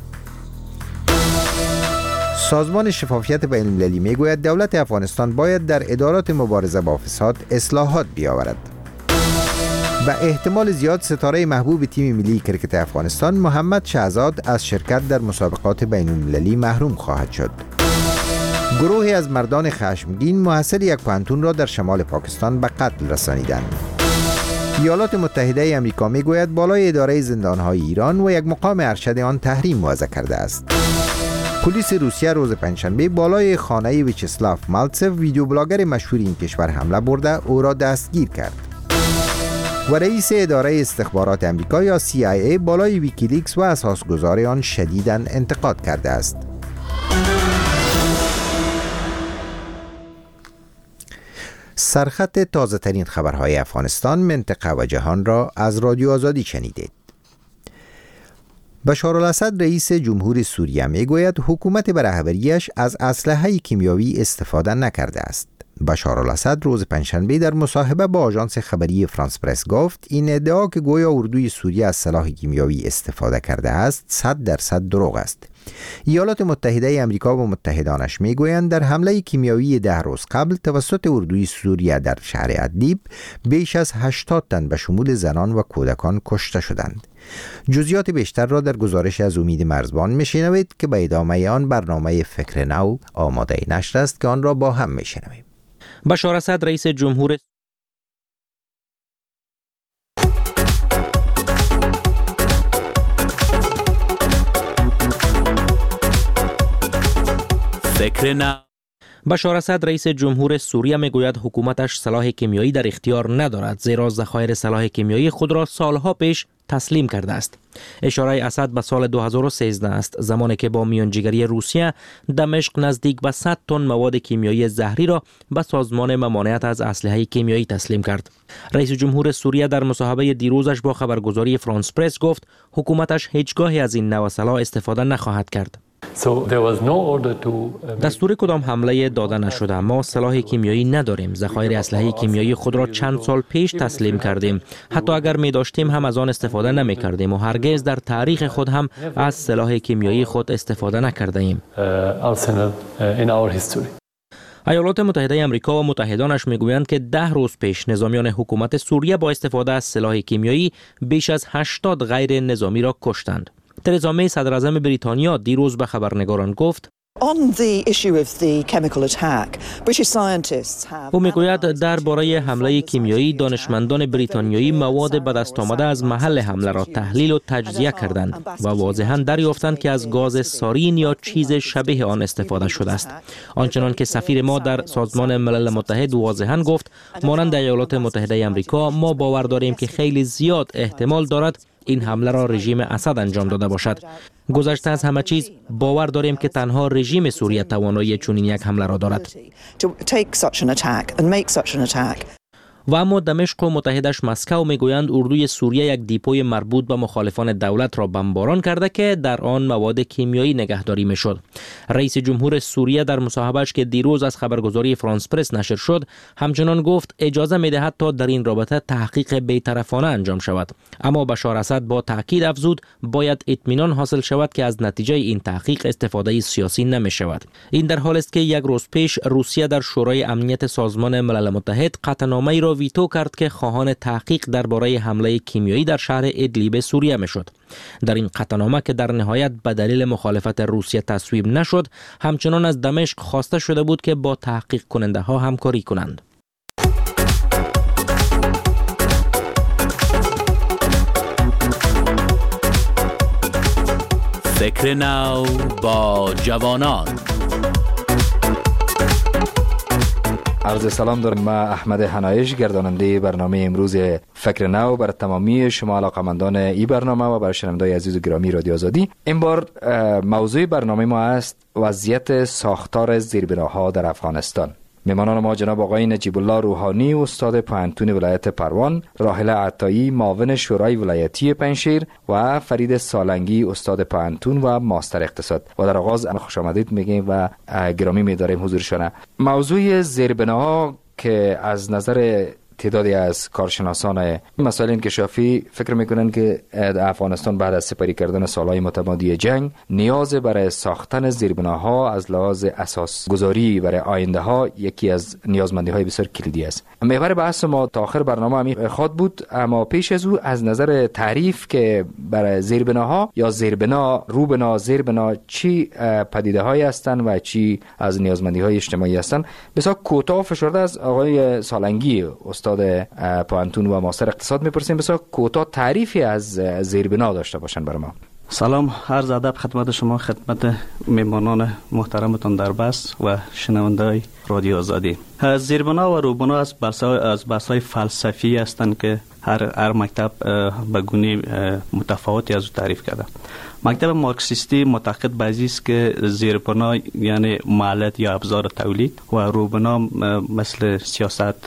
سازمان شفافیت بین المللی میگوید دولت افغانستان باید در ادارات مبارزه با فساد اصلاحات بیاورد. به احتمال زیاد ستاره محبوب تیم ملی کرکت افغانستان محمد شهزاد از شرکت در مسابقات بین المللی محروم خواهد شد. گروهی از مردان خشمگین محصل یک پانتون را در شمال پاکستان به قتل رسانیدند. ایالات متحده آمریکا میگوید بالای اداره زندانهای ایران و یک مقام ارشد آن تحریم وضع کرده است. پلیس روسیه روز پنجشنبه بالای خانه ویچسلاو مالتسف ویدیو بلاگر مشهور این کشور حمله برده او را دستگیر کرد. و رئیس اداره استخبارات آمریکا یا سی آی ای بالای ویکیلیکس و اساسگزار آن شدیداً انتقاد کرده است. سرخط تازه ترین خبرهای افغانستان، منطقه و جهان را از رادیو آزادی شنیدید. بشار الاسد رئیس جمهور سوریه میگوید حکومت به رهبریش از اسلحه کیمیایی استفاده نکرده است. بشار الاسد روز پنجشنبه در مصاحبه با آژانس خبری فرانس پرس گفت این ادعا که گویا اردوی سوریه از سلاح کیمیایی استفاده کرده است صد درصد دروغ است. ایالات متحده آمریکا و متحدانش میگویند در حمله کیمیایی ده روز قبل توسط اردوی سوریه در شهر ادلیب بیش از هشتاد تن به شمول زنان و کودکان کشته شدند. جزئیات بیشتر را در گزارش از امید مرزبان میشنوید که به ادامه آن برنامه فکر نو آماده نشر است که آن را با هم میشنویم. بشار اسد رئیس جمهور فکر نو بشار اسد رئیس جمهور سوریه میگوید حکومتش سلاح کیمیایی در اختیار ندارد، زیرا ذخایر سلاح کیمیایی خود را سالها پیش تسلیم کرده است. اشاره اسد به سال دو هزار و سیزده است، زمانی که با میانجیگری روسیه دمشق نزدیک به صد تن مواد کیمیایی زهری را به سازمان ممانعت از اسلحه کیمیایی تسلیم کرد. رئیس جمهور سوریه در مصاحبه دیروزش با خبرگزاری فرانس پرس گفت حکومتش هیچگاهی از این نوع سلاح استفاده نخواهد کرد. دستور کدام حمله داده نشده. ما سلاح کیمیایی نداریم. ذخایر اسلحه کیمیایی خود را چند سال پیش تسلیم کردیم. حتی اگر می داشتیم هم از آن استفاده نمی کردیم و هرگز در تاریخ خود هم از سلاح کیمیایی خود استفاده نکرده ایم. ایالات متحده آمریکا و متحدانش میگویند که ده روز پیش نظامیان حکومت سوریه با استفاده از سلاح کیمیایی بیش از هشتاد غیر نظامی را کشتند. ترزا می صدر اعظم بریتانیا دیروز به خبرنگاران گفت او میگوید درباره حمله کیمیایی دانشمندان بریتانیایی مواد به دست آمده از محل حمله را تحلیل و تجزیه کردند و واضحاً دریافتند که از گاز سارین یا چیز شبیه آن استفاده شده است. آنچنان که سفیر ما در سازمان ملل متحد واضحاً گفت، مانند ایالات متحده آمریکا ما باور داریم که خیلی زیاد احتمال دارد این حمله را رژیم اسد انجام داده باشد. گذشته از همه چیز باور داریم که تنها رژیم سوریه توانایی چنین یک حمله را دارد. و اما دمشق و متحدش مسکو میگویند اردوی سوریه یک دیپوی مربوط به مخالفان دولت را بمباران کرده که در آن مواد کیمیایی نگهداری میشد. رئیس جمهور سوریه در مصاحبهش که دیروز از خبرگزاری فرانس پرس نشر شد همچنان گفت اجازه میدهد تا در این رابطه تحقیق بی‌طرفانه انجام شود، اما بشار اسد با تاکید افزود باید اطمینان حاصل شود که از نتیجه این تحقیق استفاده سیاسی نمی شود. این در حالی است که یک روز پیش روسیه در شورای امنیت سازمان ملل متحد قطعنامه‌ای را را ویتو کرد که خواهان تحقیق درباره حمله کیمیایی در شهر ادلیب سوریه میشد. در این قطعنامه که در نهایت به دلیل مخالفت روسیه تصویب نشد، همچنان از دمشق خواسته شده بود که با تحقیق کننده ها همکاری کنند. فکر نو با جوانان. عرض سلام دارم. من احمد حنایش، گرداننده برنامه امروز فکر نو، بر تمامی شما علاقمندان این برنامه و بر شنوندگان عزیز و گرامی رادیو آزادی. این بار موضوع برنامه ما است وضعیت ساختار زیربناها در افغانستان. میهمانان ما جناب آقای نجیب الله روحانی، استاد پوهنتون ولایت پروان، راحله عطایی، معاون شورای ولایتی پنجشیر و فرید سالنگی، استاد پوهنتون و ماستر اقتصاد. و در آغاز خوش آمدید میگیم و گرامی می‌داریم حضورشان. موضوع زیربناها که از نظر تعدادی از کارشناسان مسائل انکشافی فکر میکنن که افغانستان بعد از سپری کردن سالهای متمادی جنگ نیاز برای ساختن زیربناها از لحاظ اساس گذاری برای آینده ها یکی از نیازمندی های بسیار کلیدی است. محور بحث ما تا آخر برنامه همین خواد بود، اما پیش از او از نظر تعریف که برای زیربناها یا زیربنا، روبنا، زیربنا چی پدیده هایی هستند و چی از نیازمندی های اجتماعی هستند، بسیار کوتاه فشرده از آقای سالنگی استاد پوهنتون و ماستر اقتصاد میپرسیم بسیار کوتاه تعریفی از زیربنا داشته باشن برای ما. سلام، عرض ادب خدمت شما، خدمت میمانان محترمتان در بس و شنونده‌های رادیو آزادی. زیربنا و روبنا از از بحث‌های فلسفی هستند که هر هر مکتب به گونه متفاوتی از تعریف کرده. مکتب مارکسیستی معتقد به است که زیربنا یعنی مالت یا ابزار تولید و روبنا مثل سیاست،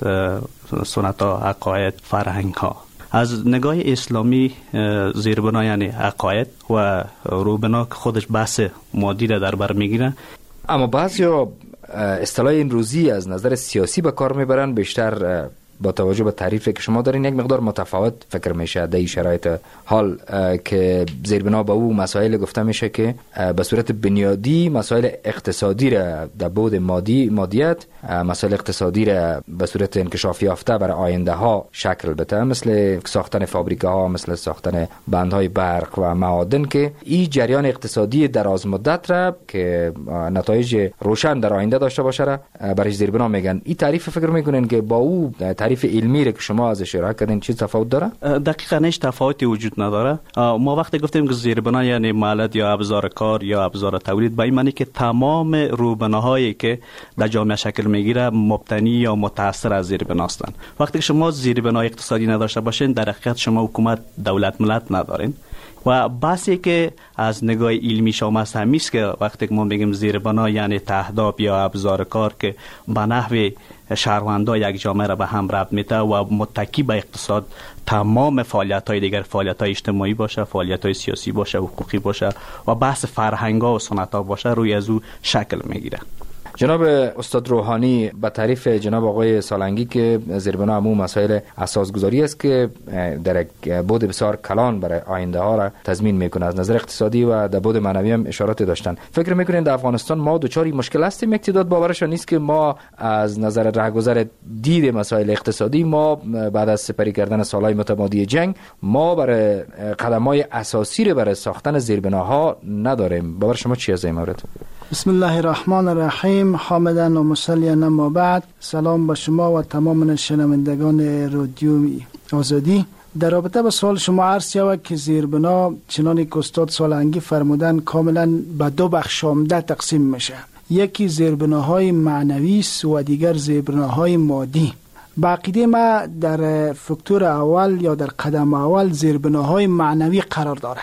سنت‌ها، عقاید، فرهنگ‌ها. از نگاه اسلامی زیربنا یعنی عقاید و روبنا که خودش بحث مادی را در بر میگیره. اما بعضیا اصطلاح این روزی از نظر سیاسی به کار میبرن، بیشتر با توجه به تعریفی که شما دارین یک مقدار متفاوت فکر میشه در این شرایط حال که زیربنا به او مسائل گفته میشه که به صورت بنیادی مسائل اقتصادی را در بعد مادی مادیت مسائل اقتصادی را به صورت انکشاف یافته برای آینده ها شکل بده، مثل ساختن فابریکه ها، مثل ساختن بندهای برق و معادن، که این جریان اقتصادی دراز مدت را که نتایج روشن در آینده داشته باشه را برای زیربنا میگن. این تعریف فکر میکنین که با او تعریف علمی را که شما از اشاره کردین چه تفاوت داره؟ دقیقاً هیچ تفاوتی وجود نداره. ما وقتی گفتیم که زیربنا یعنی مالت یا ابزار کار یا ابزار تولید، به این معنی که تمام روبناهایی که در جامعه شکل میگیره مبتنی یا متأثر از زیربنا هستند. وقتی که شما زیربنای اقتصادی نداشته باشین، در حقیقت شما حکومت، دولت، ملت ندارین. و بحثی که از نگاه علمی شما است همی است که وقتی که ما میگیم زیربنا یعنی تهداب یا ابزار کار که به نحو شهروندان یک جامعه را به هم ربط میده و متکی به اقتصاد تمام فعالیت‌های دیگر، فعالیت‌های اجتماعی باشه، فعالیت‌های سیاسی باشه، حقوقی باشه و بحث فرهنگ‌ها و سنت‌ها باشه، روی از او شکل میگیره. جناب استاد روحانی، به تعریف جناب آقای سالنگی که زیربنا همون مسائل اساسگذاری است که در یک بعد بسیار کلان برای آینده ها را تضمین میکنه، از نظر اقتصادی و در بعد معنوی هم اشارات داشتن. فکر میکنین در افغانستان ما دوچاری مشکل هستیم؟ یک تعداد باورش نیست که ما از نظر رهگذر دید مسائل اقتصادی ما بعد از سپری کردن سالهای متمادی جنگ ما برای قدم‌های اساسی را برای ساختن زیربناها نداریم. باور شما چی از این مورد؟ بسم الله الرحمن الرحیم، حامداً و مصلیاً، اما بعد. سلام با شما و تمام شنوندگان رادیو آزادی. در رابطه با سوال شما عرض شود که زیربنا چنانی که استاد سالنگی فرمودن کاملا به دو بخش عمده تقسیم میشه. یکی زیربناهای معنوی است و دیگر زیربناهای مادی. با عقیده ما در فکتور اول یا در قدم اول زیربناهای معنوی قرار داره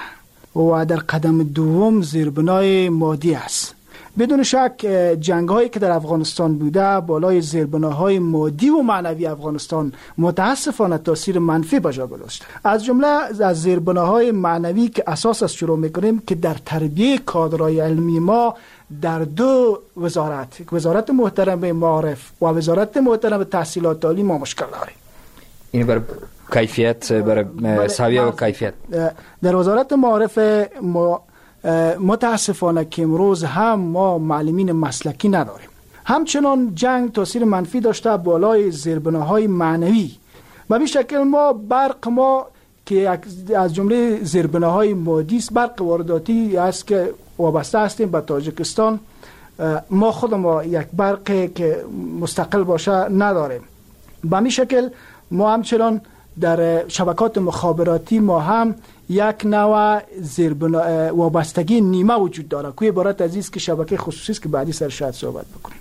و در قدم دوم زیربنای مادی است. بدون شک جنگ هایی که در افغانستان بوده بالای زیربناهای مادی و معنوی افغانستان متاسفانه تاثیر منفی به جا گذاشته. از جمله از زیربناهای معنوی که اساس از شروع میکنیم که در تربیه کادرهای علمی ما در دو وزارت، وزارت محترم معارف و وزارت محترم تحصیلات عالی، ما مشکل داریم. این بر کیفیت، بر سویه و کیفیت در وزارت معارف ما متاسفانه که امروز هم ما معلمین مسلکی نداریم. همچنان جنگ تاثیر منفی داشته بالای زیربناهای معنوی و به شکل ما برق ما که از جمله زیربناهای مادی است، برق وارداتی است که وابسته هستیم به تاجیکستان. ما خود ما یک برق که مستقل باشه نداریم. به این شکل ما همچنان در شبکات مخابراتی ما هم یک نوع زیربنا وابستگی نیمه وجود داره که عبارت از است که شبکه خصوصی است که بعدی سر شاید صحبت بکنیم.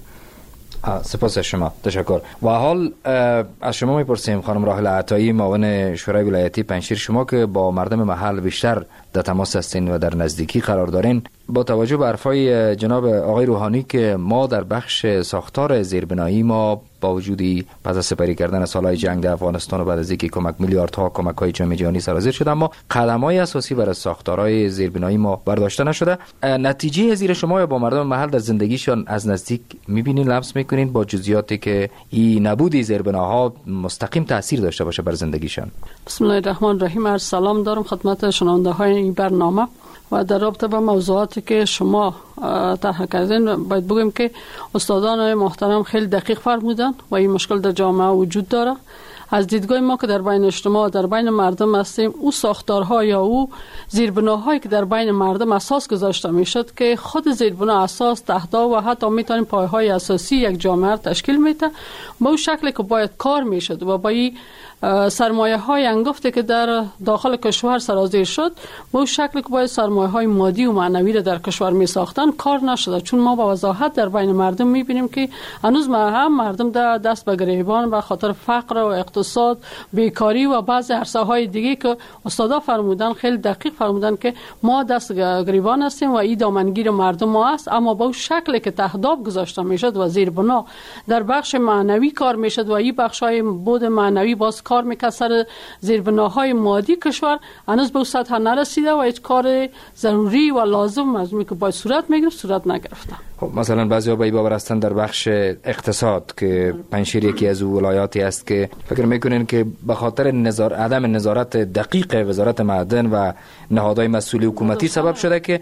سپاس از شما، تشکر. و حال از شما میپرسیم خانم راحله عطایی، معاون شورای ولایتی پنجشیر، شما که با مردم محل بیشتر در تماس هستین و در نزدیکی قرار دارین، با توجه به حرفای جناب آقای روحانی که ما در بخش ساختار زیربنایی ما با وجودی پس از سپری کردن سالهای جنگ در افغانستان و بعد از اینکه کمک میلیاردها کمک‌های جامعه جهانی سرازیر شده، اما قدم‌های اساسی برای ساختارهای زیربنایی ما برداشته نشده. نتیجه زیر شما با مردم محل در زندگیشان از نزدیک می‌بینین، لمس می‌کنین با جزئیاتی که این نبودی زیربناها مستقیم تاثیر داشته باشه بر زندگیشان؟ بسم الله الرحمن الرحیم. عرض سلام دارم خدمت شنونده‌های این برنامه و در رابطه با موضوعاتی که شما طرح کردین باید بگم که استادان محترم خیلی دقیق فرمودن و این مشکل در جامعه وجود داره. از دیدگاه ما که در بین اجتماع در بین مردم هستیم، او ساختارها یا او زیربناهایی که در بین مردم اساس گذاشته میشد که خود زیربنا اساس تهدا و حتی میتونیم پایه‌های اساسی یک جامعه را تشکیل میده، با اون شکلی که باید کار میشد و با این سرمایه های انگفته که در داخل کشور سرازیر شد، با اون شکلی که باید سرمایه های مادی و معنوی را در کشور می ساختن کار نشده. چون ما با وضاحت در بین مردم می بینیم که هنوز هم مردم در دست به گریبان به خاطر فقر و اقتصاد، بیکاری و بعضی عرصه های دیگه که استادا فرمودن خیلی دقیق فرمودن که ما دست گریبان هستیم و این دامنگیر مردم ما است. اما با اون شکلی که تهداب گذاشته میشد و زیربنا در بخش معنوی کار میشد و این بخش های بود معنوی باز کار میکنه سر زیربناهای مادی کشور، هنوز به اون سطح نرسیده و هیچ کار ضروری و لازم از می که باید صورت میگرفت صورت نگرفته. خب مثلا بعضیا به این باور هستند در بخش اقتصاد که پنجشیر یکی از ولایاتی است که فکر میکنن که به خاطر نظار عدم نظارت دقیق وزارت معدن و نهادهای مسئول حکومتی سبب شده که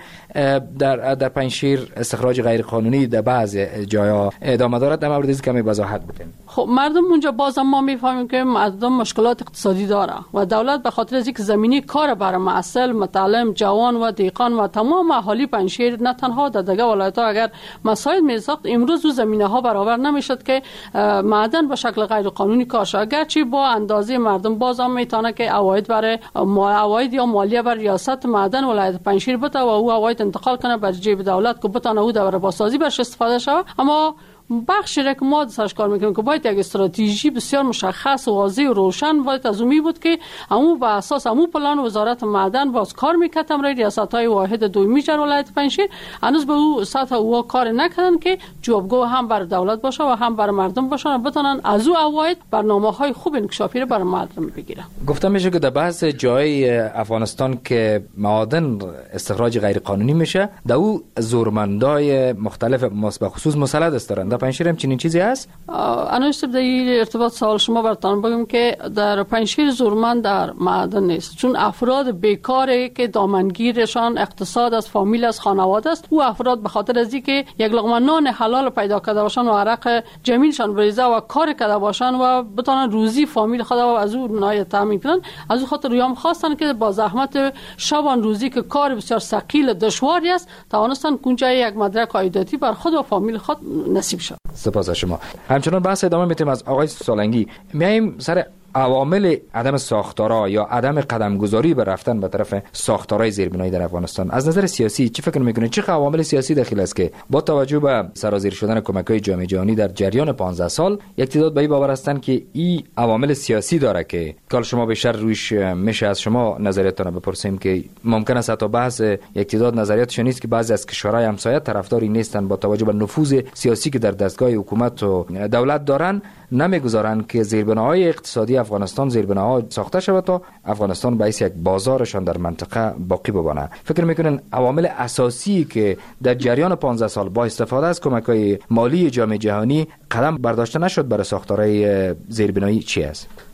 در در پنجشیر استخراج غیر قانونی در بعضی جاها ادامه دارد. در مورد این کمی وضاحت بدین. خب مردم اونجا باز ما میفهمیم که مردم مشکلات اقتصادی داره و دولت به خاطر از اینکه زمینی کار برای معسل، متعلم، جوان و دیقان و تمام اهالی پنجشیر نه تنها در دیگر ولایت‌ها اگر مساعد می‌ساخت، امروز او زمینه‌ها برابر نمی‌شد که معدن به شکل غیر قانونی کار شود. اگرچه با اندازه مردم باز هم میتونه که عواید برای عواید یا مالیه بر ریاست معدن ولایت پنجشیر بده و او عواید انتقال کنه بر جیب دولت که بتونه او در بازسازی برش استفاده شود. اما بخشی را که ما سرش کار میکنیم که باید یک استراتژی بسیار مشخص و واضح و روشن باید از اون بود که همون به اساس همون پلان وزارت معدن باز کار میکردم روی ریاست‌های واحد دومی در ولایت پنجشیر، هنوز به اون سطح او کار نکردن که جوابگو هم بر دولت باشه و هم بر مردم باشه و بتونن از او عواید برنامه‌های خوب انکشافی را بر مردم بگیرن. گفتم میشه که در بعض جای افغانستان که معادن استخراج غیر قانونی میشه، در او زورمندای مختلف به خصوص مسلط است. پنجشیر هم چنین چیزی هست؟ انوشت در ارتباط سوال شما براتون بگم که در پنجشیر زورمند در معدن نیست، چون افراد بیکاری که دامنگیرشان اقتصاد از فامیل از خانواده است، او افراد به خاطر از اینکه یک لقمه نان حلال پیدا کرده باشن و عرق جمیلشان بریزه و کار کرده باشن و بتونن روزی فامیل خود و از او نای تامین کنن، از او خاطر رویام خواستن که با زحمت شبان روزی که کار بسیار ثقیل دشواری است توانستن کنجای یک مدرک عایداتی بر خود و فامیل خود نصیب شد. سپاس از شما. همچنان بحث ادامه میتیم از آقای سالنگی. میایم سر عوامل عدم ساختارا یا عدم قدم گذاری به رفتن به طرف ساختارهای زیربنایی در افغانستان. از نظر سیاسی چی فکر میکنید؟ چه عوامل سیاسی داخل است که با توجه به سرازیر شدن کمک‌های جامعه جهانی در جریان پانزده سال یک تعداد به این باور هستند که این عوامل سیاسی داره که کال شما بیشتر رویش میشه از شما نظریاتتون بپرسیم که ممکن است تا بحث یک تعداد نظریاتشون نیست که بعضی از کشورهای همسایه طرفداری نیستن با توجه به نفوذ سیاسی که در دستگاه حکومت و دولت دارن نمیگذارن که زیربناهای اقتصادی افغانستان زیربناها ساخته شود تا افغانستان باعث یک بازارشان در منطقه باقی بمانه. فکر میکنن عوامل اساسی که در جریان پانزده سال با استفاده از کمک‌های مالی جامعه جهانی قدم برداشته نشد برای ساختارهای زیربنایی چی است؟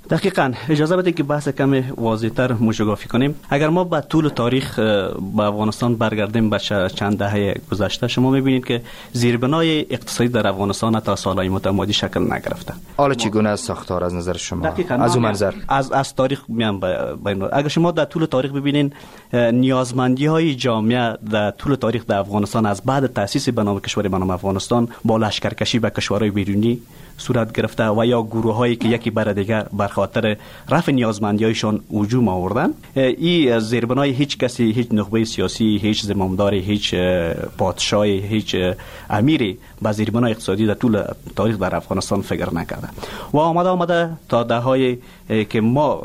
دقیقاً اجازه بدید که بحث کمی واضح‌تر مشگافی کنیم. اگر ما به طول تاریخ به افغانستان برگردیم به چند دهه گذشته، شما می‌بینید که زیربنای اقتصادی در افغانستان تا سال‌های متمادی شکل نگرفته. حالا چگونه است ساختار از نظر شما؟ دقیقاً از اون منظر از از تاریخ میام بین. اگر شما در طول تاریخ ببینید نیازمندی‌های جامعه در طول تاریخ در افغانستان از بعد تأسیس بنام کشور بنام افغانستان با لشکرکشی به کشورهای بیرونی صورت گرفته و یا گروه‌هایی که یکی بر دیگر بر خاطر رفع نیازمندی‌هایشان هجوم آوردن. این زیربنای هیچ کسی، هیچ نخبه سیاسی، هیچ زمامداری، هیچ پادشاهی، هیچ امیری با زیربنای اقتصادی در طول تاریخ در افغانستان فکر نکرده و آمده آمده تا دههای که ما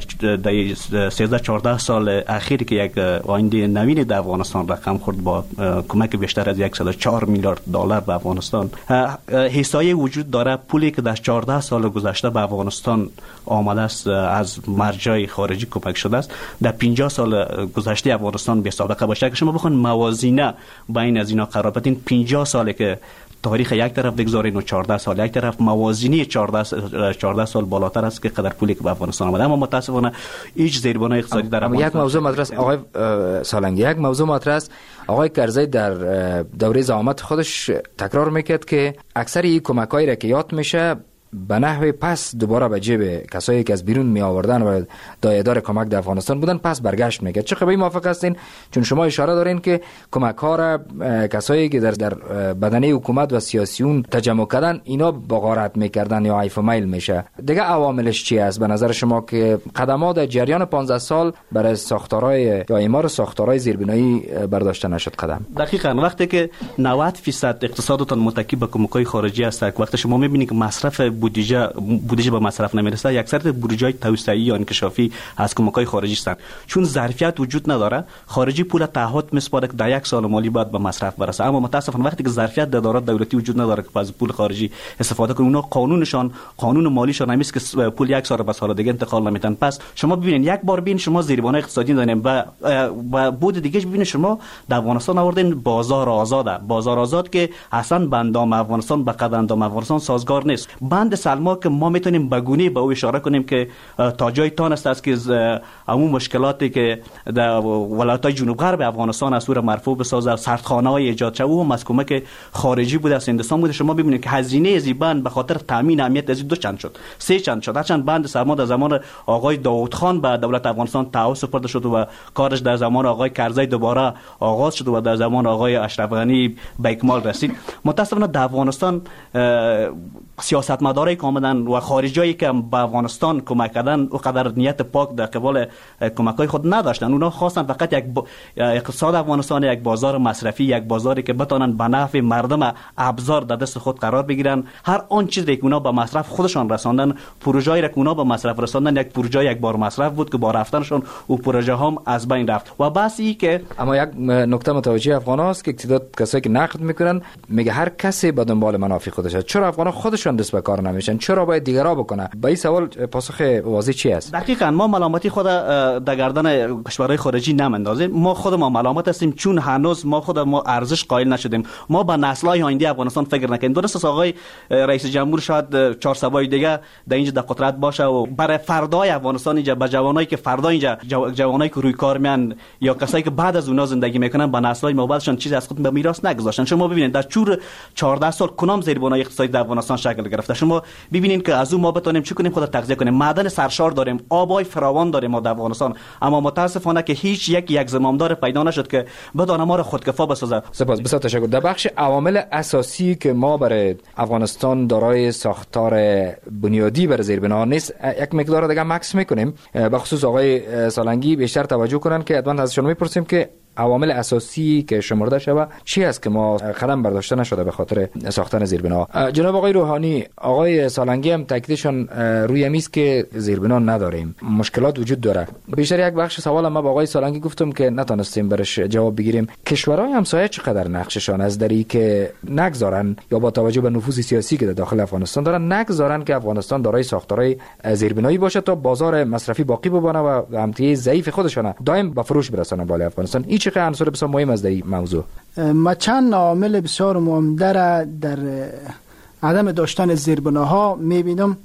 در سیزده چهارده سال اخیر که یک آینده نوین در افغانستان رقم خورد با کمک بیشتر از صد و چهار میلیارد دلار به افغانستان، حسایه وجود داره. پولی که در چهارده سال گذشته به افغانستان آمده است از مرجع خارجی کمک شده است، در پنجاه سال گذشته افغانستان بی سابقه باشه. که شما بخون موازینه بین از اینا قرار بدین، پنجاه ساله که تاریخ یک طرف بگذارین و چهارده سال یک طرف، موازینی چهارده سال بالاتر است که قدر پولی که به افغانستان آمده. اما متاسفانه هیچ زیربنای اقتصادی در افغانستان. یک موضوع مطرح است آقای سالنگی، یک موضوع مطرح است. آقای کرزی در دوره زعامت خودش تکرار میکرد که اکثر این کمکایی را که یاد میشه به نحوی پس دوباره به جیب کسایی که از بیرون می آوردن و دایه‌دار کمک در افغانستان بودن پس برگشت میگه. چه خبری موافق هستین؟ چون شما اشاره دارین که کمک ها را کسایی که در در بدنه حکومت و سیاسیون تجمع کردن اینا بغارت میکردن یا عیف و میل میشه. دیگه عواملش چی است به نظر شما که قدمات در جریان پانزده سال برای ساختارهای یا اعمار ساختارهای زیربنایی برداشته نشد قدم؟ دقیقاً وقتی که نود فیصد اقتصادتون متکی به کمک‌های خارجی است، وقتی شما می‌بینید که مصرف بودجه بودجه به مصرف نمیرسه، اکثر بودجه‌های توسعه‌ای یا انکشافی از کمک‌های خارجی هستند. چون ظرفیت وجود نداره، خارجی پول تعهد میسپاره که در یک سال مالی بعد به مصرف برسه. اما متاسفانه وقتی که ظرفیت ادارات دولتی وجود نداره که از پول خارجی استفاده کنن، اونا قانونشان قانون مالیشان نمیست که پول یک سال به سال دیگه انتقال نمیتن. پس شما ببینید یک بار ببین شما زیربنای اقتصادی دارین و و بود دیگه ببینید شما در افغانستان آوردین بازار آزاده، بازار آزاد که اصلا بندام افغانستان به قد اندام افغانستان سازگار نیست. بند سلما که ما میتونیم بگونی به او اشاره کنیم که تا جای تان است که همون مشکلاتی که در ولایت‌های جنوب غرب افغانستان از سور مرفوع بسازه، سردخانه‌های ایجاد شده و از کمک خارجی بوده، از هندوستان بوده. شما ببینید که هزینه از این بند به خاطر تامین امنیت از دو چند شد، سه چند شد. هرچند بند سلما در زمان آقای داوود خان به دولت افغانستان تعهد سپرده شد و کارش در زمان آقای کرزی دوباره آغاز شد و در زمان آقای اشرف غنی به اکمال رسید. متأسفانه در افغانستان سیاستمدارای کاملا و خارجایی که به افغانستان کمک کردن و قدر نیت پاک در قبال کمک‌های خود نداشتن. اونا خواستن فقط یک با... اقتصاد افغانستان یک بازار مصرفی، یک بازاری که بتونن به نفع مردم ابزار در دست خود قرار بگیرن. هر آن چیزی که اونا به مصرف خودشان رساندن، پروژه‌ای را که اونا به مصرف رساندن، یک پروژه یک بار مصرف بود که با رفتنشون او پروژه هم از بین رفت. و بس ای که اما یک نکته متوجه افغاناست که اقتدار کسایی که نقد میکنن میگه هر کسی به دنبال منافع خودشه. چرا افغانا خودشان دست به کار نمیشن؟ چرا باید دیگرا بکنه؟ با این سوال پاسخ واضح چی است؟ دقیقاً ما ملامتی خود در گردن کشورهای خارجی نمیندازیم. ما خود ما ملامت هستیم چون هنوز ما خود ما ارزش قائل نشدیم. ما به نسل‌های آینده افغانستان فکر نکنیم. درست آقای رئیس جمهور شاید چهار سبای دیگه در اینجا در قدرت باشه و برای فردای افغانستان اینجا به جوانایی که فردا اینجا جوانایی که روی کار میان یا کسایی که بعد از اونها زندگی میکنن به نسل‌های ما بعدشان چیزی از خود به میراث نگذاشتن. شما ببینید در چور چهارده سال کنام زیربنای اقتصادی در افغانستان شکل گرفته. شما ببینید که از اون ما بتونیم چی کنیم؟ خود تغذیه کنیم. معدن سرشار داریم، آبای فراوان داریم ما در افغانستان، اما متاسفانه که هیچ یک یک زمامدار پیدا نشد که بدانه ما را خودکفا بسازه. سپاس، بسیار تشکر. در بخش عوامل اساسی که ما برای افغانستان دارای ساختار بنیادی برای زیربنا نیست، یک مقدار دیگه مکس میکنیم. به خصوص آقای سالنگی بیشتر توجه کنن که حتما ازشون میپرسیم که عوامل اساسی که شمرده شده چی است که ما قدم برداشته نشده به خاطر ساختن زیربنا. جناب آقای روحانی، آقای سالنگی هم تاکیدشون روی میز که زیربنا نداریم، مشکلات وجود داره. بیشتر یک بخش سوال ما با آقای سالنگی گفتم که نتونستیم برش جواب بگیریم. کشورهای همسایه چقدر نقششان از دری که نگذارن یا با توجه به نفوذ سیاسی که در داخل افغانستان دارن نگذارن که افغانستان دارای ساختارهای زیربنایی باشه تا بازار مصرفی باقی بمانه و همتی ضعیف خودشون دائم به فروش برسانه بالای افغانستان. این چه عنصر بسیار مهم است در این موضوع؟ ما چند عامل بسیار مهم در در عدم داشتن زیربناها میبینم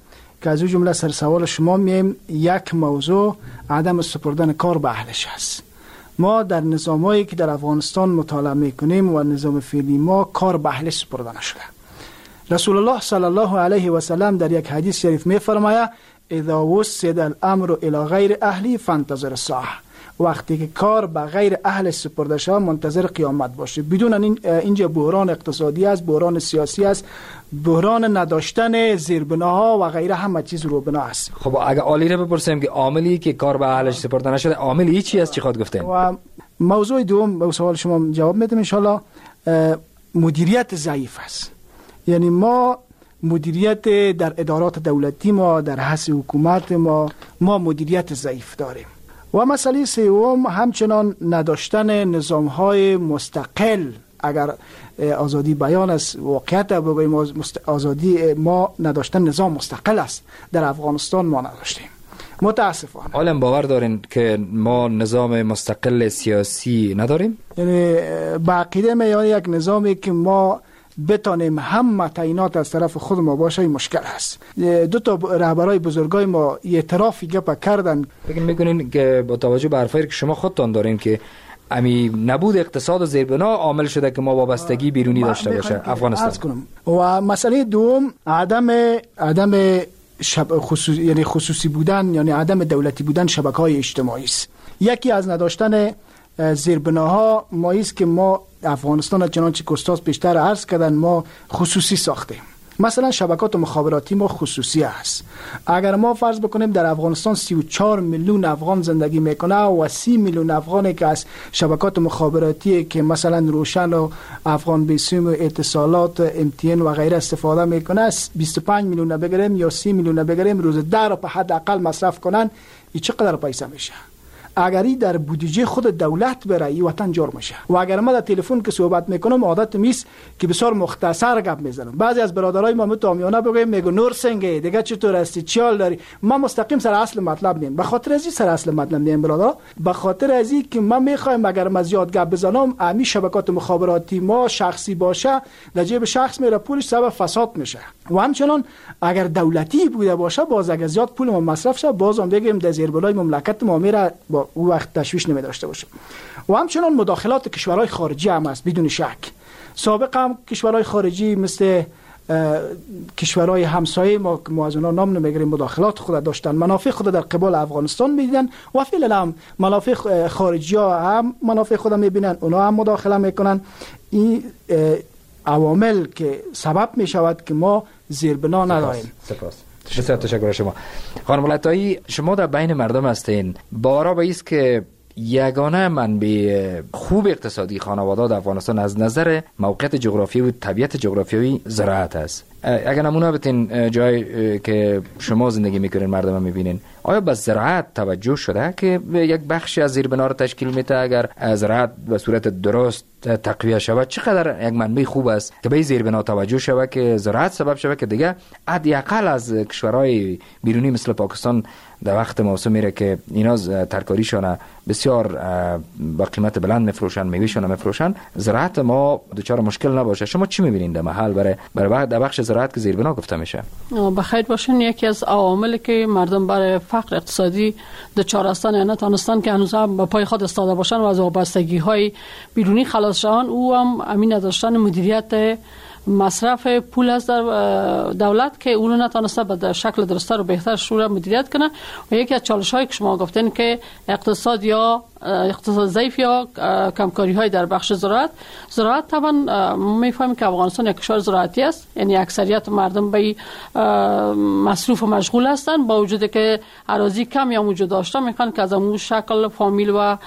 که از جمله سر سوال شما میم یک موضوع عدم سپردن کار به اهلش است. ما در نظامایی که در افغانستان مطالعه میکنیم و نظام فعلی ما کار به اهلش سپرده نشده. رسول الله صلی الله علیه و سلم در یک حدیث شریف میفرماید اذا وسد الامر الى غیر اهلی فانتظر الساعه. وقتی که کار به غیر اهل سپرده شود منتظر قیامت باشه. بدون این اینجا بحران اقتصادی است، بحران سیاسی است، بحران نداشتن زیربناها و غیره همه چیز رو بنا است. خب اگه عالی رو بپرسیم که عاملی که کار به اهلش سپرده نشده عاملی چی است چی خود گفتین؟ و موضوع دوم به سوال شما جواب میدم ان شاء الله. مدیریت ضعیف است. یعنی ما مدیریت در ادارات دولتی ما در حس حکومت ما ما مدیریت ضعیف داریم. و مسئله سوم همچنان نداشتن نظام‌های مستقل. اگر آزادی بیان است واقعیت بگوییم آزادی ما نداشتن نظام مستقل است در افغانستان ما نداشتیم متاسفانه. عالم باور دارین که ما نظام مستقل سیاسی نداریم؟ یعنی با عقیده میان یک نظامی که ما بتانیم هم تعیینات از طرف خود ما باشه این مشکل است. دو تا رهبرای بزرگای ما اعترافی گپ کردن. فکر میکنین که با توجه به حرفایی که شما خودتان دارین که امی نبود اقتصاد و زیربنا عامل شده که ما وابستگی بیرونی داشته باشه افغانستان؟ و مسئله دوم عدم عدم شب خصوص یعنی خصوصی بودن یعنی عدم دولتی بودن شبکه‌های اجتماعی است. یکی از نداشتن زیربناها ما است که ما افغانستان چنانچه که استاد بیشتر عرض کردن ما خصوصی ساختیم. مثلا شبکات مخابراتی ما خصوصی است. اگر ما فرض بکنیم در افغانستان سی و چهار میلیون افغان زندگی میکنه و سی میلیون افغانی که از شبکات مخابراتی که مثلا روشن و افغان بیسیم و اتصالات ام تی ان و غیره استفاده میکنه بیست و پنج میلیون بگیریم یا سی میلیون بگیریم روز ده رو به حد اقل مصرف کنن این چقدر پیسه میشه؟ اگری در بودجه خود دولت بره این وطن جور میشه. و اگر ما در تلفن که صحبت میکنم عادت میست که بسیار مختصر گپ میزنم. بعضی از برادرای ما متامیانه بگیم میگو نور سنگه دیگه چطور هستی چیال داری. ما مستقیم سر اصل مطلب نیم. به خاطر ازی سر اصل مطلب نیم برادر. به خاطر ازی که ما میخوایم اگر ما زیاد گپ بزنم امی شبکات مخابراتی ما شخصی باشه در جیب شخص میره پولش سبب فساد میشه. و همچنان اگر دولتی بوده باشه باز اگر زیاد پول ما مصرف شه بازم بگیم در زیر بالای مملکت ما میره با او وقت تشویش نمی داشته باشه. و همچنان مداخلات کشورهای خارجی هم است بدون شک. سابق هم کشورهای خارجی مثل کشورهای همسایه ما که ما از اونا نام نمیگیریم مداخلات خود داشتن منافع خود در قبال افغانستان میدیدن و فعلا هم منافع خارجی ها هم منافع خود میبینن اونا هم مداخله میکنن. این عوامل که سبب میشود که ما زیربنا نداریم. سپاس. بسیار تشکر شما. خانم لطایی شما در بین مردم هستین باورا به است که یگانه منبع خوب اقتصادی خانواده در افغانستان از نظر موقعیت جغرافیایی و طبیعت جغرافیایی زراعت است. اگر نمونه بتین جای که شما زندگی میکنین مردم میبینین آیا به زراعت توجه شده که یک بخشی از زیربنا رو تشکیل میده؟ اگر زراعت به صورت درست تقویه شود چقدر یک منبع خوب است که به زیربنا توجه شود که زراعت سبب شود که دیگه حداقل از کشورهای بیرونی مثل پاکستان در وقت موسم میره که اینا ترکاریشون بسیار با قیمت بلند میفروشن میوهشون میفروشن زراعت ما دچار مشکل نباشه. شما چی میبینید در محل برای برای در بخش زراعت که زیربنا گفته میشه؟ بخیر باشین. یکی از عواملی که مردم برای فقر اقتصادی دچار هستن یا نتونستن که هنوز هم به پای خود ایستاده باشن و از وابستگی های بیرونی خلاص شوند او هم امین نداشتن مدیریت مصرف پول از در دولت که اون نتونسته به شکل درسته رو بهتر شورا مدیریت کنه. و یکی از چالش هایی که شما گفتین که اقتصاد یا اقتصاد ضعیف یا کمکاری های در بخش زراعت زراعت طبعا میفهمیم که افغانستان یک کشور زراعتی است، یعنی اکثریت مردم به مصروف و مشغول هستند با وجود که اراضی کم یا موجود داشته میخوان که از اون شکل فامیل و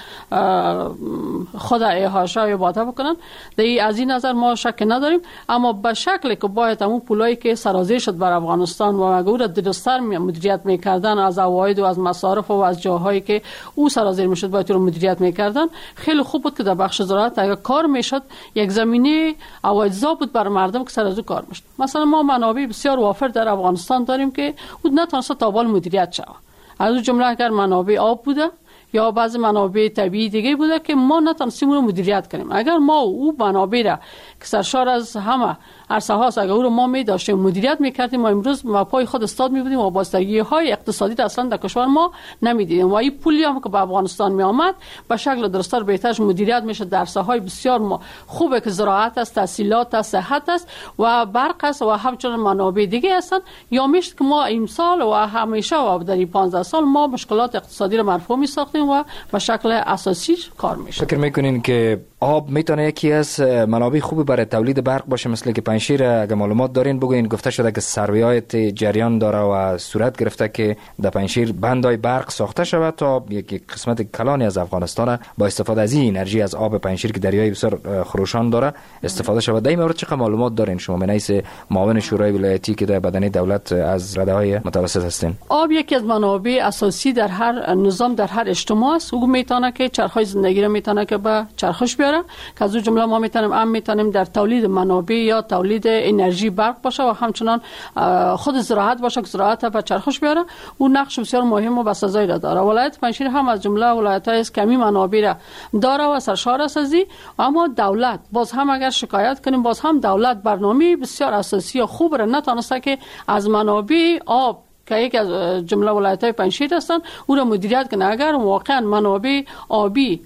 خود احاشا یا باده بکنن. از این نظر ما شک نداریم، اما به شکلی که باید همون پولایی که سرازیر شد بر افغانستان و اگر درست‌تر مدیریت میکردن از عواید و از مصارف و از جاهایی که او سرازیر میشد باید رو مدیریت میکردن خیلی خوب بود که در بخش زراعت اگر کار میشد یک زمینه عوایدزا بود بر مردم که سر از او کار میشد. مثلا ما منابع بسیار وافر در افغانستان داریم که او نتونسته تا بال مدیریت شود. از اون جمله اگر منابع آب بوده یا بعضی منابع طبیعی دیگه بوده که ما نتونستیم اون رو مدیریت کنیم. اگر ما او منابع را که سرشار از همه عرصه هاست اگر او رو ما می داشتیم مدیریت میکردیم، ما امروز ما پای خود استاد می بودیم و وابستگی های اقتصادی اصلا در کشور ما نمیدیدیم و این پولی هم که به افغانستان می آمد به شکل درست‌تر بهترش مدیریت میشه در عرصه های بسیار خوبه که زراعت است، تحصیلات است، صحت است و برق است و همچنین منابع دیگه هستند. یا میشه که ما امسال و همیشه و در پانزده سال ما مشکلات اقتصادی رو مرفوع می ساختیم و به شکل اساسی کار میشه. فکر میکنین که آب میتونه یکی از منابع خوبی برای تولید برق باشه؟ مثل که پنجشیر اگه معلومات دارین بگوین. گفته شده که سرویات جریان داره و صورت گرفته که در پنجشیر بندای برق ساخته شود تا یک قسمت کلانی از افغانستان با استفاده از این انرژی از آب پنجشیر که دریای بسیار خروشان داره استفاده شود. در این مورد چقدر معلومات دارین شما من حیث معاون شورای ولایتی که در بدنه دولت از رده‌های متوسط هستین؟ آب یکی از منابع اساسی در هر نظام در هر اجتماع است. او میتونه که چرخهای زندگی را میتونه که به چرخش بیاره که از اون جمله ما میتونیم هم میتونیم در تولید منابع یا تولید انرژی برق باشه و همچنان خود زراعت باشه که زراعت به چرخش بیاره. اون نقش بسیار مهم و بسزایی را داره. ولایت پنجشیر هم از جمله ولایت‌های است که کمی منابع را داره و سرشار است از این. اما دولت باز هم اگر شکایت کنیم باز هم دولت برنامه بسیار اساسی و خوب را نتونسته که از منابع آب که یک از جمله ولایت‌های پنجشیر هستند او را مدیریت کنه. اگر واقعا منابع آبی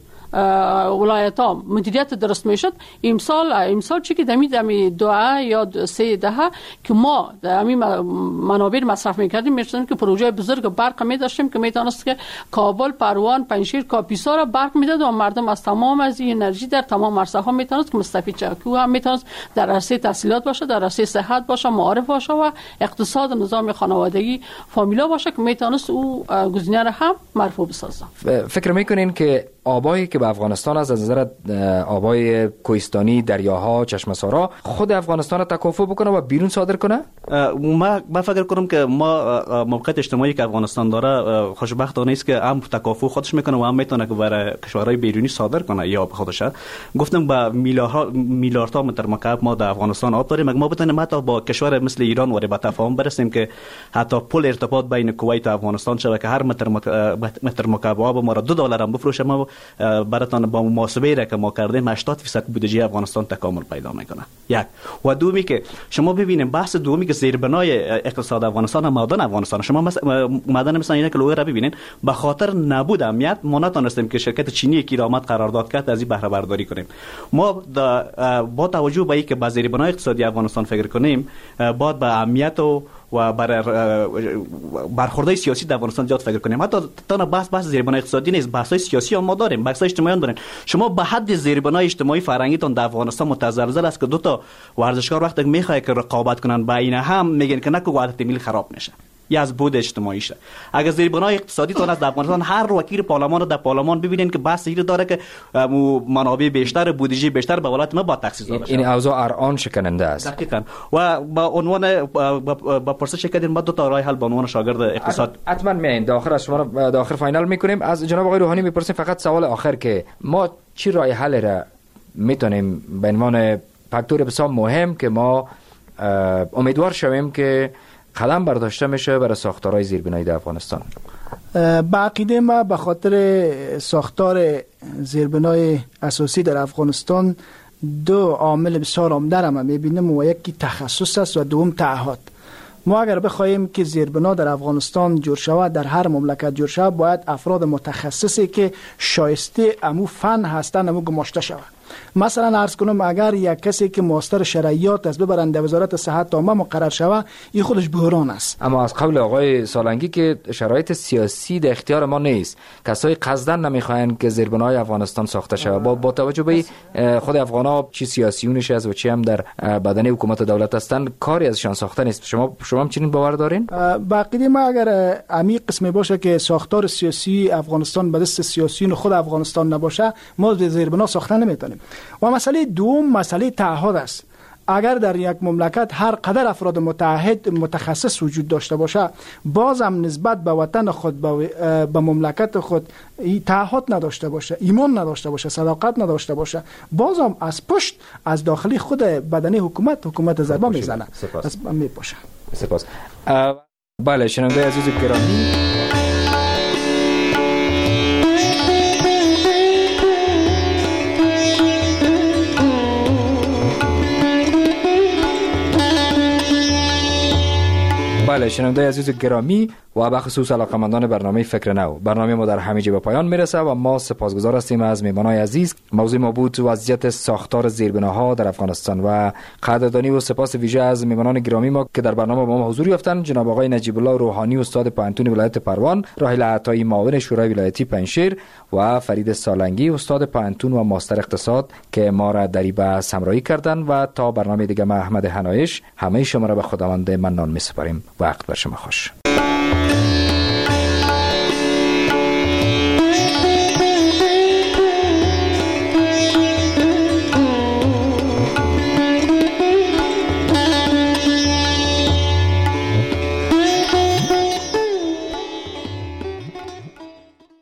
ولایت ها مدیریت درست میشد امسال امسال چی که دمی دمی دو یا سه دهه که ما دمی منابع مصرف میکردیم میشدن که پروژه بزرگ برق می داشتیم که میتونست که کابل، پروان، پنجشیر، کاپیسا را برق میداد و مردم از تمام از این انرژی در تمام عرصه ها میتونست که مستفید شد. که هم میتونست در عرصه تحصیلات باشه، در عرصه صحت باشه، معارف باشه و اقتصاد نظام خانوادگی فامیلا باشه که میتونست او گزینه را هم مرفوع بسازه. فکر میکنین که آبایی که به افغانستان از نظر آبای کوهستانی، دریاها، چشمه‌سارا خود افغانستان را تکافؤ بکنه و بیرون صادر کنه؟ ما ما فکر کنم که ما موقعیت اجتماعی که افغانستان داره خوشبختانه است که هم تکافؤ خودش میکنه و هم میتونه که برای کشورهای بیرونی صادر کنه یا به خودش. گفتم با میلیاردها میلیاردها متر مکعب ما در افغانستان آب داریم. ما بتونیم حتی با کشور مثل ایران و به تفاهم برسیم که حتی پل ارتباط بین کویت و افغانستان شود که هر متر متر مکعب آب ما را دو دلار هم بفروشه. ما براتون با محاسبه را که ما کردیم هشتاد درصد بودجه افغانستان تکامل پیدا میکنه. یک و دومی که شما ببینید بحث دومی که زیربنای اقتصاد افغانستان معدن افغانستان، شما معدن مثلا اینه که لوی را ببینید به خاطر نبود امنیت ما نتونستیم که شرکت چینی که آمد قرارداد کرد از این بهره برداری کنیم. ما با توجه به اینکه با زیربنای اقتصادی افغانستان فکر کنیم باید به امنیت و و برای برخوردهای سیاسی در افغانستان زیاد فکر کنیم. حتی تا بحث بحث زیربنای اقتصادی نیست، بحث‌های سیاسی هم ما داریم، بحث‌های اجتماعی هم داریم. شما به حد زیربنای اجتماعی فرهنگی تون در افغانستان متزلزل است که دو تا ورزشکار وقتی میخواد که رقابت کنن بین هم میگن که نکو وحدت ملی خراب نشه یا از بود اجتماعی شه. اگر زیربنای اقتصادی تون از در افغانستان هر وکیل پارلمان در پارلمان ببینین که بحث این داره که منابع بیشتر بودجه بیشتر به ولایت ما با تخصیص داده این اوضاع ارعان شکننده است. دقیقاً. و با عنوان با پرسش کردین ما دو تا راه حل به عنوان شاگرد اقتصاد حتما میاین داخل از شما داخل فاینال میکنیم. از جناب آقای روحانی میپرسیم فقط سوال آخر که ما چی راه حل را میتونیم به عنوان فاکتور بسیار مهم که ما امیدوار شویم که قدم برداشته میشه برای ساختارهای زیربنایی در افغانستان؟ به عقیده ما به خاطر ساختار زیربنای اساسی در افغانستان دو عامل بسیار عمده را ما میبینیم و یکی تخصص است و دوم تعهد. ما اگر بخوایم که زیربنا در افغانستان جور شود، در هر مملکت جور شود، باید افراد متخصصی که شایسته امو فن هستند امو گماشته شود. مثلا عرض کنم اگر یک کسی که ماستر شرعیات از ببرند در وزارت صحت عامه مقرر شود، این خودش بحران است. اما از قول آقای سالنگی که شرایط سیاسی در اختیار ما نیست، کسایی قصدن نمیخواین که زیربنای افغانستان ساخته شود. با با توجه به خود افغانا چی سیاسیونش است و چی هم در بدنه حکومت دولت هستند، کاری ازشان ساخته نیست. شما شما هم چنین باور دارین؟ با عقیده ما اگر عمیق قسمی باشه که ساختار سیاسی افغانستان به دست سیاسیون خود افغانستان نباشه، ما زیربنا ساخته نمیتونیم. و مسئله دوم مسئله تعهد است. اگر در یک مملکت هر قدر افراد متعهد متخصص وجود داشته باشه، بازم نسبت به وطن خود به مملکت خود تعهد نداشته باشه، ایمان نداشته باشه، صداقت نداشته باشه، بازم از پشت از داخلی خود بدنه حکومت حکومت ضربه میزنه. سپاس میپاشه. سپاس. بله شنونده عزیز گرامی، بله شنونده عزیز گرامی و به خصوص علاقمندان برنامه فکر نو، برنامه ما در همه جا به پایان میرسه و ما سپاسگزار هستیم از میهمانان عزیز. موضوع ما بود وضعیت ساختار زیربناها در افغانستان و قدردانی و سپاس ویژه از میهمانان گرامی ما که در برنامه با ما حضور یافتند، جناب آقای نجیب الله روحانی استاد پوهنتون ولایت پروان، راحله عطایی معاون شورای ولایتی پنجشیر و فرید سالنگی استاد پوهنتون و ماستر اقتصاد که ما را در این بحث همراهی کردند. و تا برنامه دیگه، من احمد حنایش همه شما را به خداوند منان می‌سپاریم. وقت بر شما خوش.